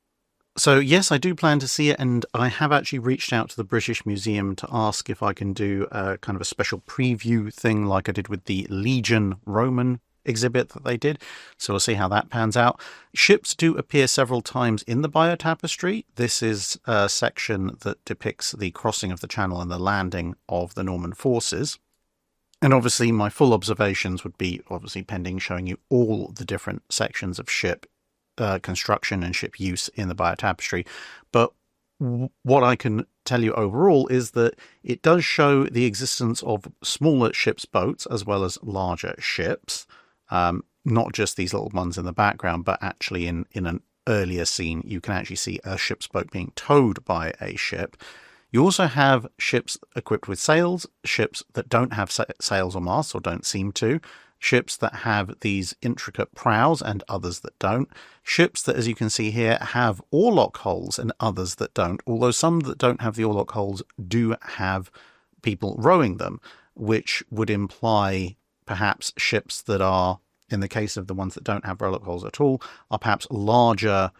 So yes, I do plan to see it, and I have actually reached out to the British Museum to ask if I can do a kind of a special preview thing like I did with the Legion Roman exhibit that they did. So we'll see how that pans out. Ships do appear several times in the Biotapestry. This is a section that depicts the crossing of the Channel and the landing of the Norman forces. And obviously my full observations would be obviously pending showing you all the different sections of ship uh, construction and ship use in the Biotapestry. But w- what I can tell you overall is that it does show the existence of smaller ships' boats as well as larger ships. Um, not just these little ones in the background, but actually in, in an earlier scene, you can actually see a ship's boat being towed by a ship. You also have ships equipped with sails, ships that don't have sa- sails or masts or don't seem to, ships that have these intricate prows and others that don't, ships that, as you can see here, have oarlock holes and others that don't, although some that don't have the oarlock holes do have people rowing them, which would imply perhaps ships that are, in the case of the ones that don't have rowlock holes at all, are perhaps larger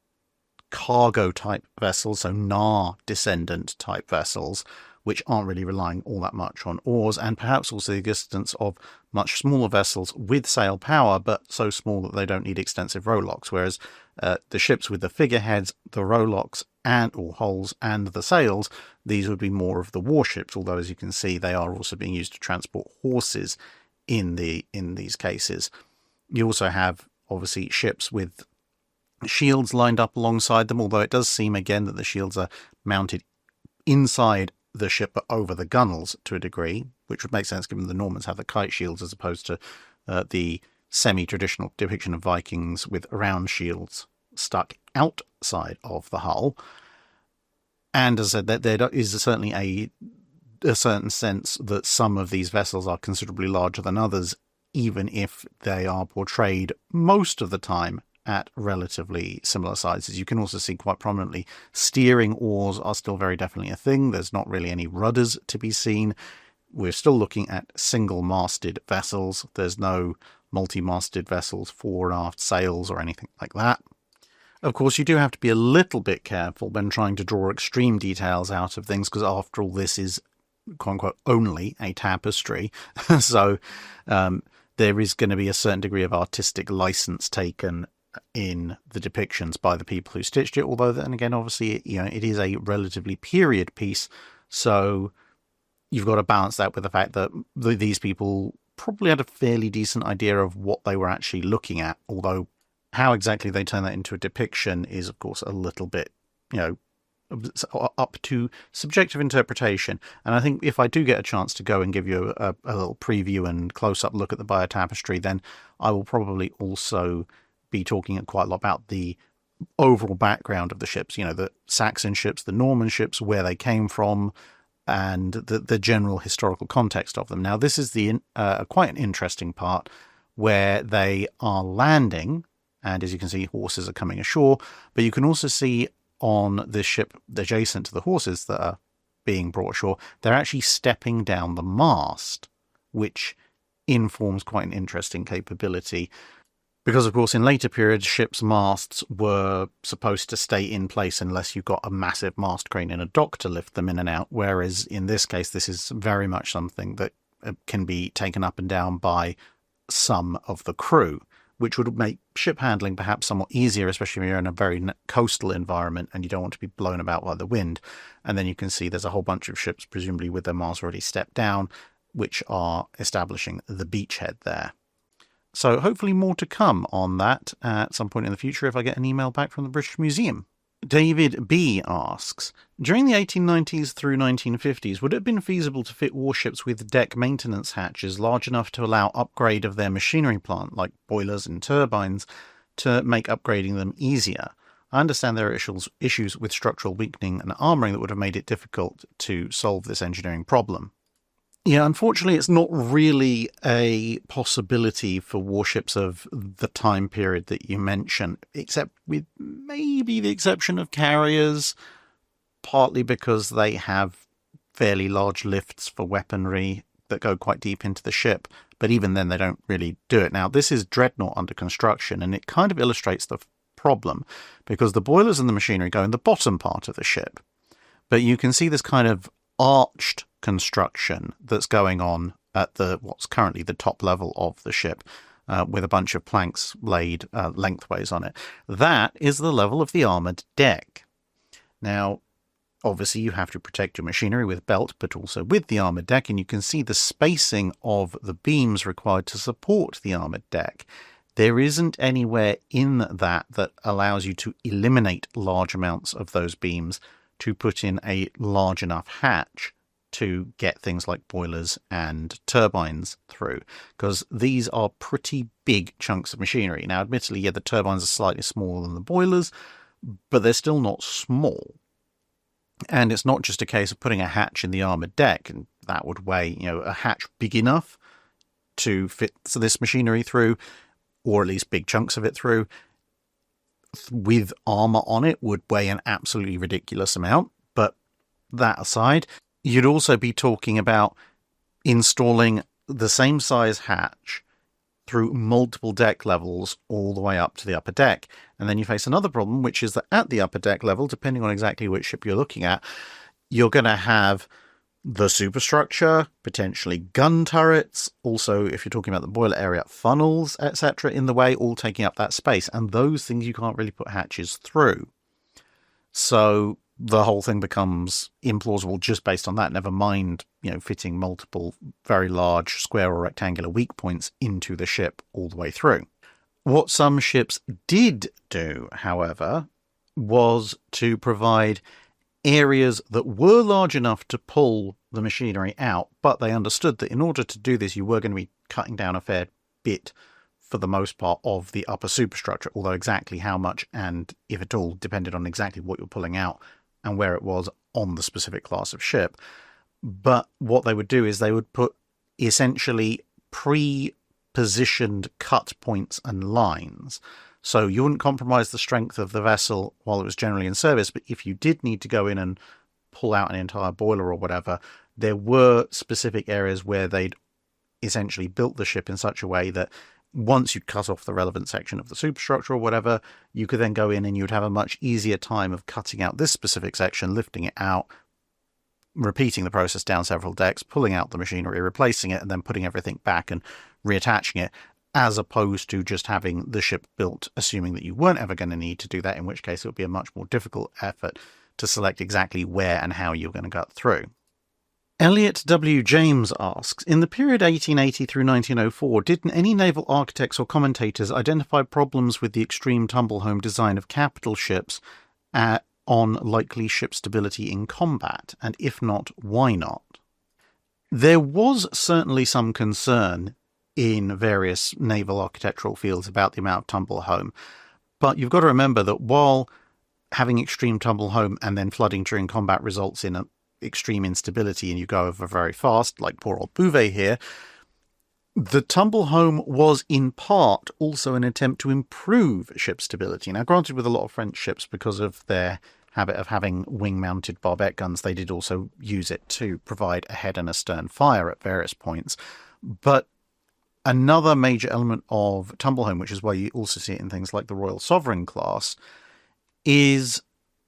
cargo-type vessels, so Nar descendant type vessels, which aren't really relying all that much on oars, and perhaps also the existence of much smaller vessels with sail power, but so small that they don't need extensive rowlocks, whereas uh, the ships with the figureheads, the rowlocks, and or holes, and the sails, these would be more of the warships, although as you can see, they are also being used to transport horses in the in these cases. You also have, obviously, ships with shields lined up alongside them, although it does seem again that the shields are mounted inside the ship but over the gunnels to a degree, which would make sense given the Normans have the kite shields as opposed to uh, the semi-traditional depiction of Vikings with round shields stuck outside of the hull. And as I said, there is certainly a, a certain sense that some of these vessels are considerably larger than others, even if they are portrayed most of the time at relatively similar sizes. You can also see quite prominently steering oars are still very definitely a thing. There's not really any rudders to be seen. We're still looking at single-masted vessels. There's no multi-masted vessels, fore and aft sails or anything like that. Of course, you do have to be a little bit careful when trying to draw extreme details out of things, because after all, this is, quote-unquote, only a tapestry. so um, there is going to be a certain degree of artistic license taken in the depictions by the people who stitched it, although then again, obviously, you know, it is a relatively period piece, so you've got to balance that with the fact that th- these people probably had a fairly decent idea of what they were actually looking at, although how exactly they turn that into a depiction is, of course, a little bit, you know, up to subjective interpretation. And I think if I do get a chance to go and give you a, a little preview and close-up look at the Bayeux Tapestry, then I will probably also be talking quite a lot about the overall background of the ships, you know, the Saxon ships, the Norman ships, where they came from, and the, the general historical context of them. Now, this is the uh, quite an interesting part where they are landing, and as you can see, horses are coming ashore, but you can also see on this ship adjacent to the horses that are being brought ashore, they're actually stepping down the mast, which informs quite an interesting capability. Because, of course, in later periods, ships' masts were supposed to stay in place unless you've got a massive mast crane in a dock to lift them in and out, whereas in this case, this is very much something that can be taken up and down by some of the crew, which would make ship handling perhaps somewhat easier, especially if you're in a very coastal environment and you don't want to be blown about by the wind. And then you can see there's a whole bunch of ships, presumably with their masts already stepped down, which are establishing the beachhead there. So hopefully more to come on that at some point in the future if I get an email back from the British Museum. David B. asks, during the eighteen nineties through nineteen fifties, would it have been feasible to fit warships with deck maintenance hatches large enough to allow upgrade of their machinery plant, like boilers and turbines, to make upgrading them easier? I understand there are issues, issues with structural weakening and armouring that would have made it difficult to solve this engineering problem. Yeah, unfortunately, it's not really a possibility for warships of the time period that you mentioned, except with maybe the exception of carriers, partly because they have fairly large lifts for weaponry that go quite deep into the ship, but even then they don't really do it. Now, this is Dreadnought under construction, and it kind of illustrates the problem, because the boilers and the machinery go in the bottom part of the ship, but you can see this kind of arched construction that's going on at the what's currently the top level of the ship, uh, with a bunch of planks laid uh, lengthways on it. That is the level of the armoured deck. Now, obviously you have to protect your machinery with belt, but also with the armoured deck, and you can see the spacing of the beams required to support the armoured deck. There isn't anywhere in that that allows you to eliminate large amounts of those beams to put in a large enough hatch to get things like boilers and turbines through, because these are pretty big chunks of machinery. Now, admittedly, yeah, the turbines are slightly smaller than the boilers, but they're still not small. And it's not just a case of putting a hatch in the armoured deck, and that would weigh, you know, a hatch big enough to fit this machinery through, or at least big chunks of it through, with armour on it would weigh an absolutely ridiculous amount. But that aside, you'd also be talking about installing the same size hatch through multiple deck levels all the way up to the upper deck. And then you face another problem, which is that at the upper deck level, depending on exactly which ship you're looking at, you're going to have the superstructure, potentially gun turrets, also, if you're talking about the boiler area, funnels, et cetera, in the way, all taking up that space. And those things you can't really put hatches through. So the whole thing becomes implausible just based on that, never mind, you know, fitting multiple very large square or rectangular weak points into the ship all the way through. What some ships did do, however, was to provide areas that were large enough to pull the machinery out, but they understood that in order to do this, you were going to be cutting down a fair bit for the most part, of the upper superstructure, although exactly how much and if at all depended on exactly what you're pulling out and where it was on the specific class of ship. But what they would do is they would put essentially pre-positioned cut points and lines. So you wouldn't compromise the strength of the vessel while it was generally in service, but if you did need to go in and pull out an entire boiler or whatever, there were specific areas where they'd essentially built the ship in such a way that once you'd cut off the relevant section of the superstructure or whatever, you could then go in and you'd have a much easier time of cutting out this specific section, lifting it out, repeating the process down several decks, pulling out the machinery, replacing it, and then putting everything back and reattaching it, as opposed to just having the ship built, assuming that you weren't ever going to need to do that, in which case it would be a much more difficult effort to select exactly where and how you're going to cut through. Elliot W. James asks, in the period eighteen eighty through nineteen oh four, didn't any naval architects or commentators identify problems with the extreme tumble-home design of capital ships uh, on likely ship stability in combat? And if not, why not? There was certainly some concern in various naval architectural fields about the amount of tumble-home, but you've got to remember that while having extreme tumble-home and then flooding during combat results in a extreme instability and you go over very fast, like poor old Bouvet here, the tumble home was in part also an attempt to improve ship stability. Now, granted, with a lot of French ships, because of their habit of having wing-mounted barbette guns, they did also use it to provide a head and a stern fire at various points. But another major element of tumble home, which is why you also see it in things like the Royal Sovereign class, is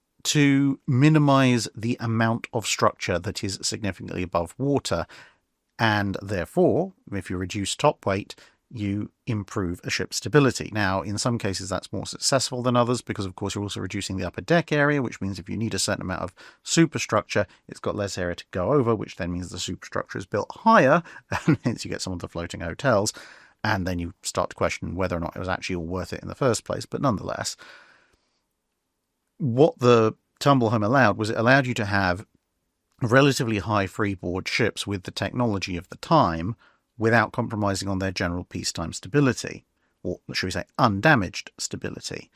to minimize the amount of structure that is significantly above water, and therefore, if you reduce top weight, you improve a ship's stability. Now, in some cases that's more successful than others, because of course you're also reducing the upper deck area, which means if you need a certain amount of superstructure, it's got less area to go over, which then means the superstructure is built higher, and hence you get some of the floating hotels, and then you start to question whether or not it was actually all worth it in the first place. But nonetheless, what the tumble home allowed was it allowed you to have relatively high freeboard ships with the technology of the time without compromising on their general peacetime stability, or should we say undamaged stability.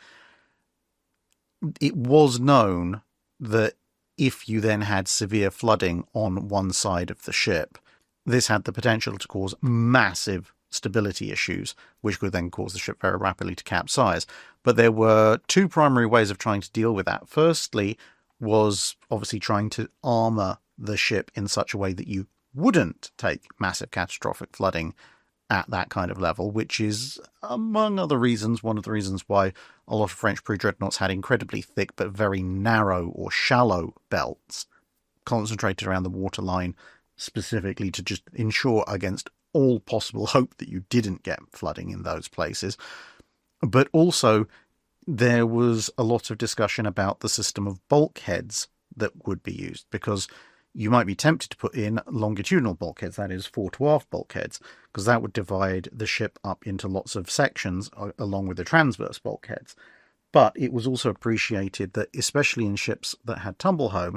It was known that if you then had severe flooding on one side of the ship, this had the potential to cause massive stability issues, which could then cause the ship very rapidly to capsize. But there were two primary ways of trying to deal with that. Firstly was obviously trying to armour the ship in such a way that you wouldn't take massive catastrophic flooding at that kind of level, which is, among other reasons, one of the reasons why a lot of French pre-dreadnoughts had incredibly thick but very narrow or shallow belts concentrated around the waterline, specifically to just ensure against all possible hope that you didn't get flooding in those places. But also, there was a lot of discussion about the system of bulkheads that would be used, because you might be tempted to put in longitudinal bulkheads, that is, fore to aft bulkheads, because that would divide the ship up into lots of sections along with the transverse bulkheads. But it was also appreciated that, especially in ships that had tumble home,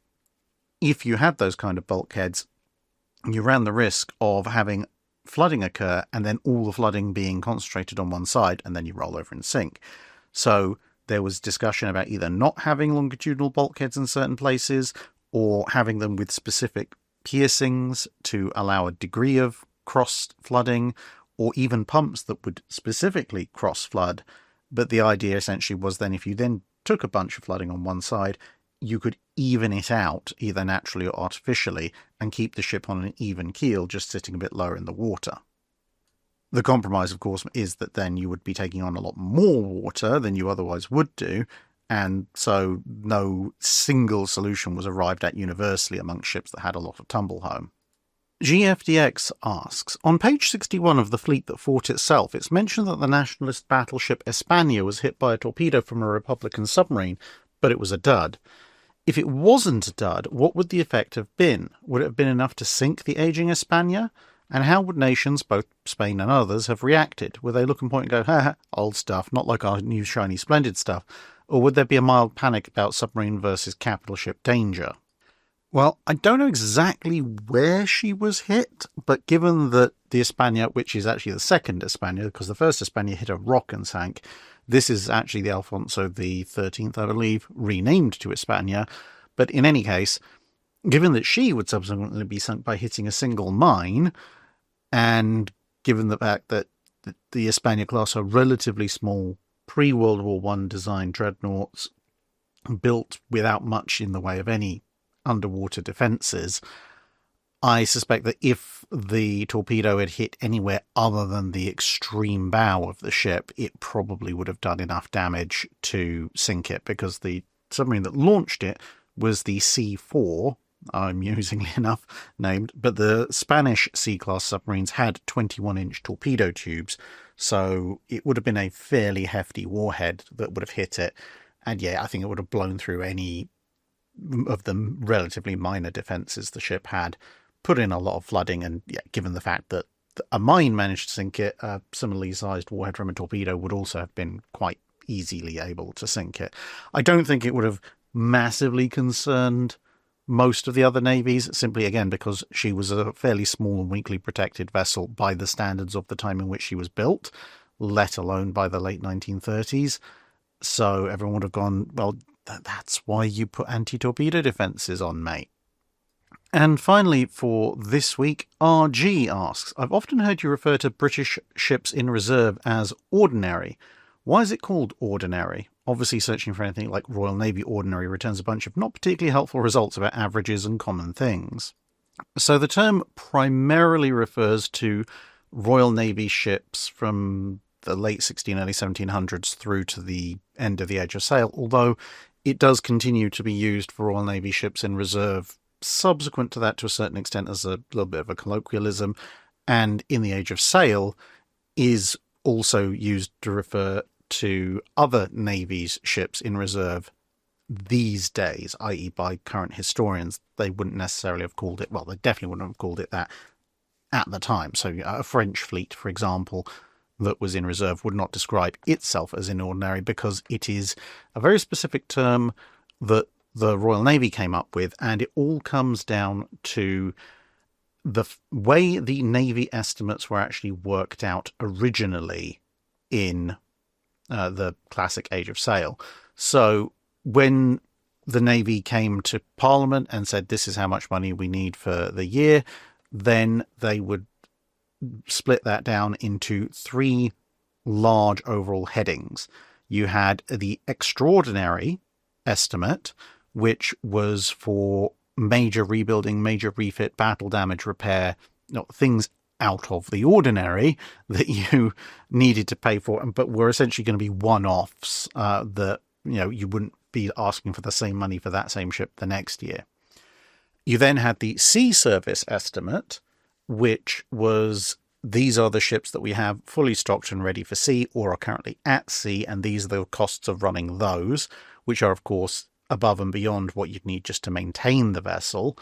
if you had those kind of bulkheads, you ran the risk of having flooding occur and then all the flooding being concentrated on one side, and then you roll over and sink. So there was discussion about either not having longitudinal bulkheads in certain places, or having them with specific piercings to allow a degree of cross flooding, or even pumps that would specifically cross flood. But the idea essentially was then if you then took a bunch of flooding on one side, you could even it out, either naturally or artificially, and keep the ship on an even keel, just sitting a bit lower in the water. The compromise, of course, is that then you would be taking on a lot more water than you otherwise would do, and so no single solution was arrived at universally amongst ships that had a lot of tumble home. G F D X asks, on page sixty-one of The Fleet That Fought Itself, it's mentioned that the nationalist battleship España was hit by a torpedo from a Republican submarine, but it was a dud. If it wasn't a dud, what would the effect have been? Would it have been enough to sink the ageing España? And how would nations, both Spain and others, have reacted? Would they look and point and go, ha ha, old stuff, not like our new shiny splendid stuff? Or would there be a mild panic about submarine versus capital ship danger? Well, I don't know exactly where she was hit, but given that the España, which is actually the second España, because the first España hit a rock and sank, this is actually the Alfonso the thirteenth, I believe, renamed to España. But in any case, given that she would subsequently be sunk by hitting a single mine, and given the fact that the España class are relatively small pre-World War One design dreadnoughts built without much in the way of any underwater defences, I suspect that if the torpedo had hit anywhere other than the extreme bow of the ship, it probably would have done enough damage to sink it, because the submarine that launched it was the C four, amusingly enough named, but the Spanish C-class submarines had twenty-one inch torpedo tubes, so it would have been a fairly hefty warhead that would have hit it, and yeah, I think it would have blown through any of the relatively minor defences the ship had, put in a lot of flooding, and yeah, given the fact that a mine managed to sink it, a similarly sized warhead from a torpedo would also have been quite easily able to sink it. I don't think it would have massively concerned most of the other navies, simply again because she was a fairly small and weakly protected vessel by the standards of the time in which she was built, let alone by the late nineteen thirties. So everyone would have gone, well, that's why you put anti-torpedo defences on, mate. And finally, for this week, R G asks, I've often heard you refer to British ships in reserve as ordinary. Why is it called ordinary? Obviously, searching for anything like Royal Navy ordinary returns a bunch of not particularly helpful results about averages and common things. So the term primarily refers to Royal Navy ships from the late sixteen, early seventeen hundreds through to the end of the Age of Sail, although it does continue to be used for Royal Navy ships in reserve subsequent to that to a certain extent as a little bit of a colloquialism, and in the Age of Sail is also used to refer to other navies' ships in reserve these days, that is by current historians. They wouldn't necessarily have called it, well, they definitely wouldn't have called it that at the time. So a French fleet, for example, that was in reserve would not describe itself as in ordinary, because it is a very specific term that the Royal Navy came up with, and it all comes down to the f- way the Navy estimates were actually worked out originally in uh, the classic Age of Sail. So when the Navy came to Parliament and said, this is how much money we need for the year, then they would split that down into three large overall headings. You had the extraordinary estimate, which was for major rebuilding, major refit, battle damage repair, you know, things out of the ordinary that you needed to pay for, but were essentially going to be one-offs uh, that, you know, you wouldn't be asking for the same money for that same ship the next year. You then had the sea service estimate, which was, these are the ships that we have fully stocked and ready for sea or are currently at sea, and these are the costs of running those, which are, of course, above and beyond what you'd need just to maintain the vessel,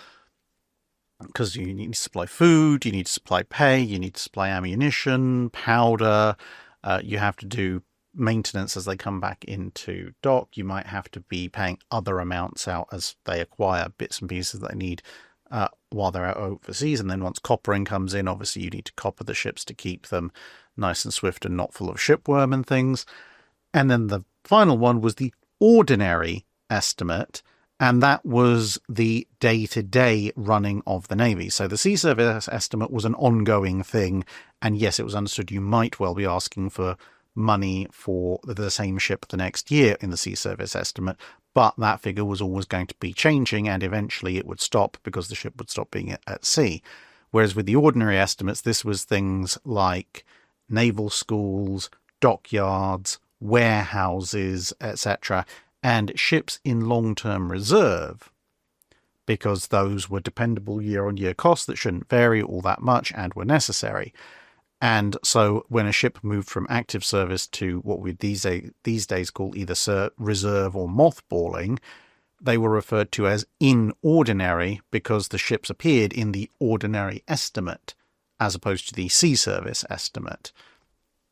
because you need to supply food, you need to supply pay, you need to supply ammunition, powder, uh, you have to do maintenance as they come back into dock, you might have to be paying other amounts out as they acquire bits and pieces that they need uh, while they're out overseas, and then once coppering comes in, obviously you need to copper the ships to keep them nice and swift and not full of shipworm and things. And then the final one was the ordinary estimate, and that was the day-to-day running of the Navy. So the sea service estimate was an ongoing thing, and yes, it was understood you might well be asking for money for the same ship the next year in the sea service estimate, but that figure was always going to be changing, and eventually it would stop because the ship would stop being at sea. Whereas with the ordinary estimates, this was things like naval schools, dockyards, warehouses, et cetera, and ships in long-term reserve, because those were dependable year-on-year costs that shouldn't vary all that much and were necessary. And so when a ship moved from active service to what we these, day, these days call either reserve or mothballing, they were referred to as in ordinary because the ships appeared in the ordinary estimate as opposed to the sea service estimate.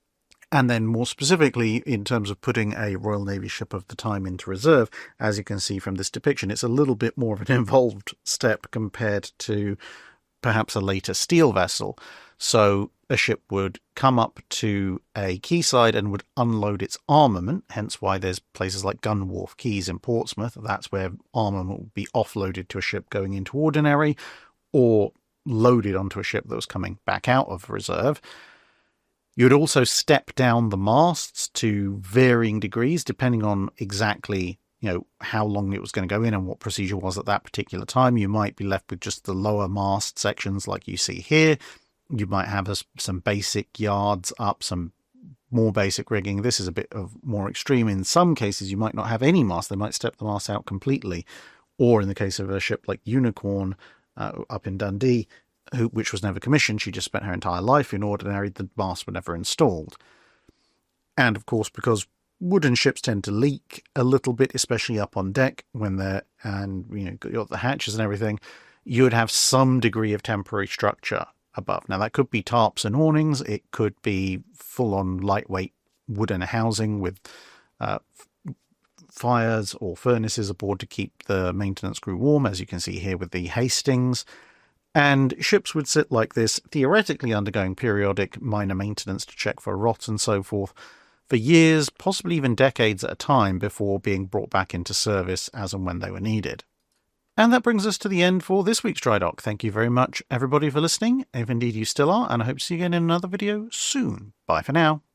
And then more specifically, in terms of putting a Royal Navy ship of the time into reserve, as you can see from this depiction, it's a little bit more of an involved step compared to perhaps a later steel vessel. So a ship would come up to a quayside and would unload its armament, hence why there's places like Gun Wharf Quays in Portsmouth. That's where armament would be offloaded to a ship going into ordinary or loaded onto a ship that was coming back out of reserve. You would also step down the masts to varying degrees, depending on exactly, you know, how long it was going to go in and what procedure was at that particular time. You might be left with just the lower mast sections like you see here. You might have a, some basic yards up, some more basic rigging. This is a bit of more extreme. In some cases, you might not have any mast. They might step the mast out completely. Or in the case of a ship like Unicorn uh, up in Dundee, Who, which was never commissioned, she just spent her entire life in ordinary, the masts were never installed. And of course, because wooden ships tend to leak a little bit, especially up on deck when they're, and you know, got the hatches and everything, you would have some degree of temporary structure above. Now that could be tarps and awnings, it could be full-on lightweight wooden housing with uh, fires or furnaces aboard to keep the maintenance crew warm, as you can see here with the Hastings. And ships would sit like this, theoretically undergoing periodic minor maintenance to check for rot and so forth, for years, possibly even decades at a time, before being brought back into service as and when they were needed. And that brings us to the end for this week's Dry Dock. Thank you very much, everybody, for listening, if indeed you still are, and I hope to see you again in another video soon. Bye for now.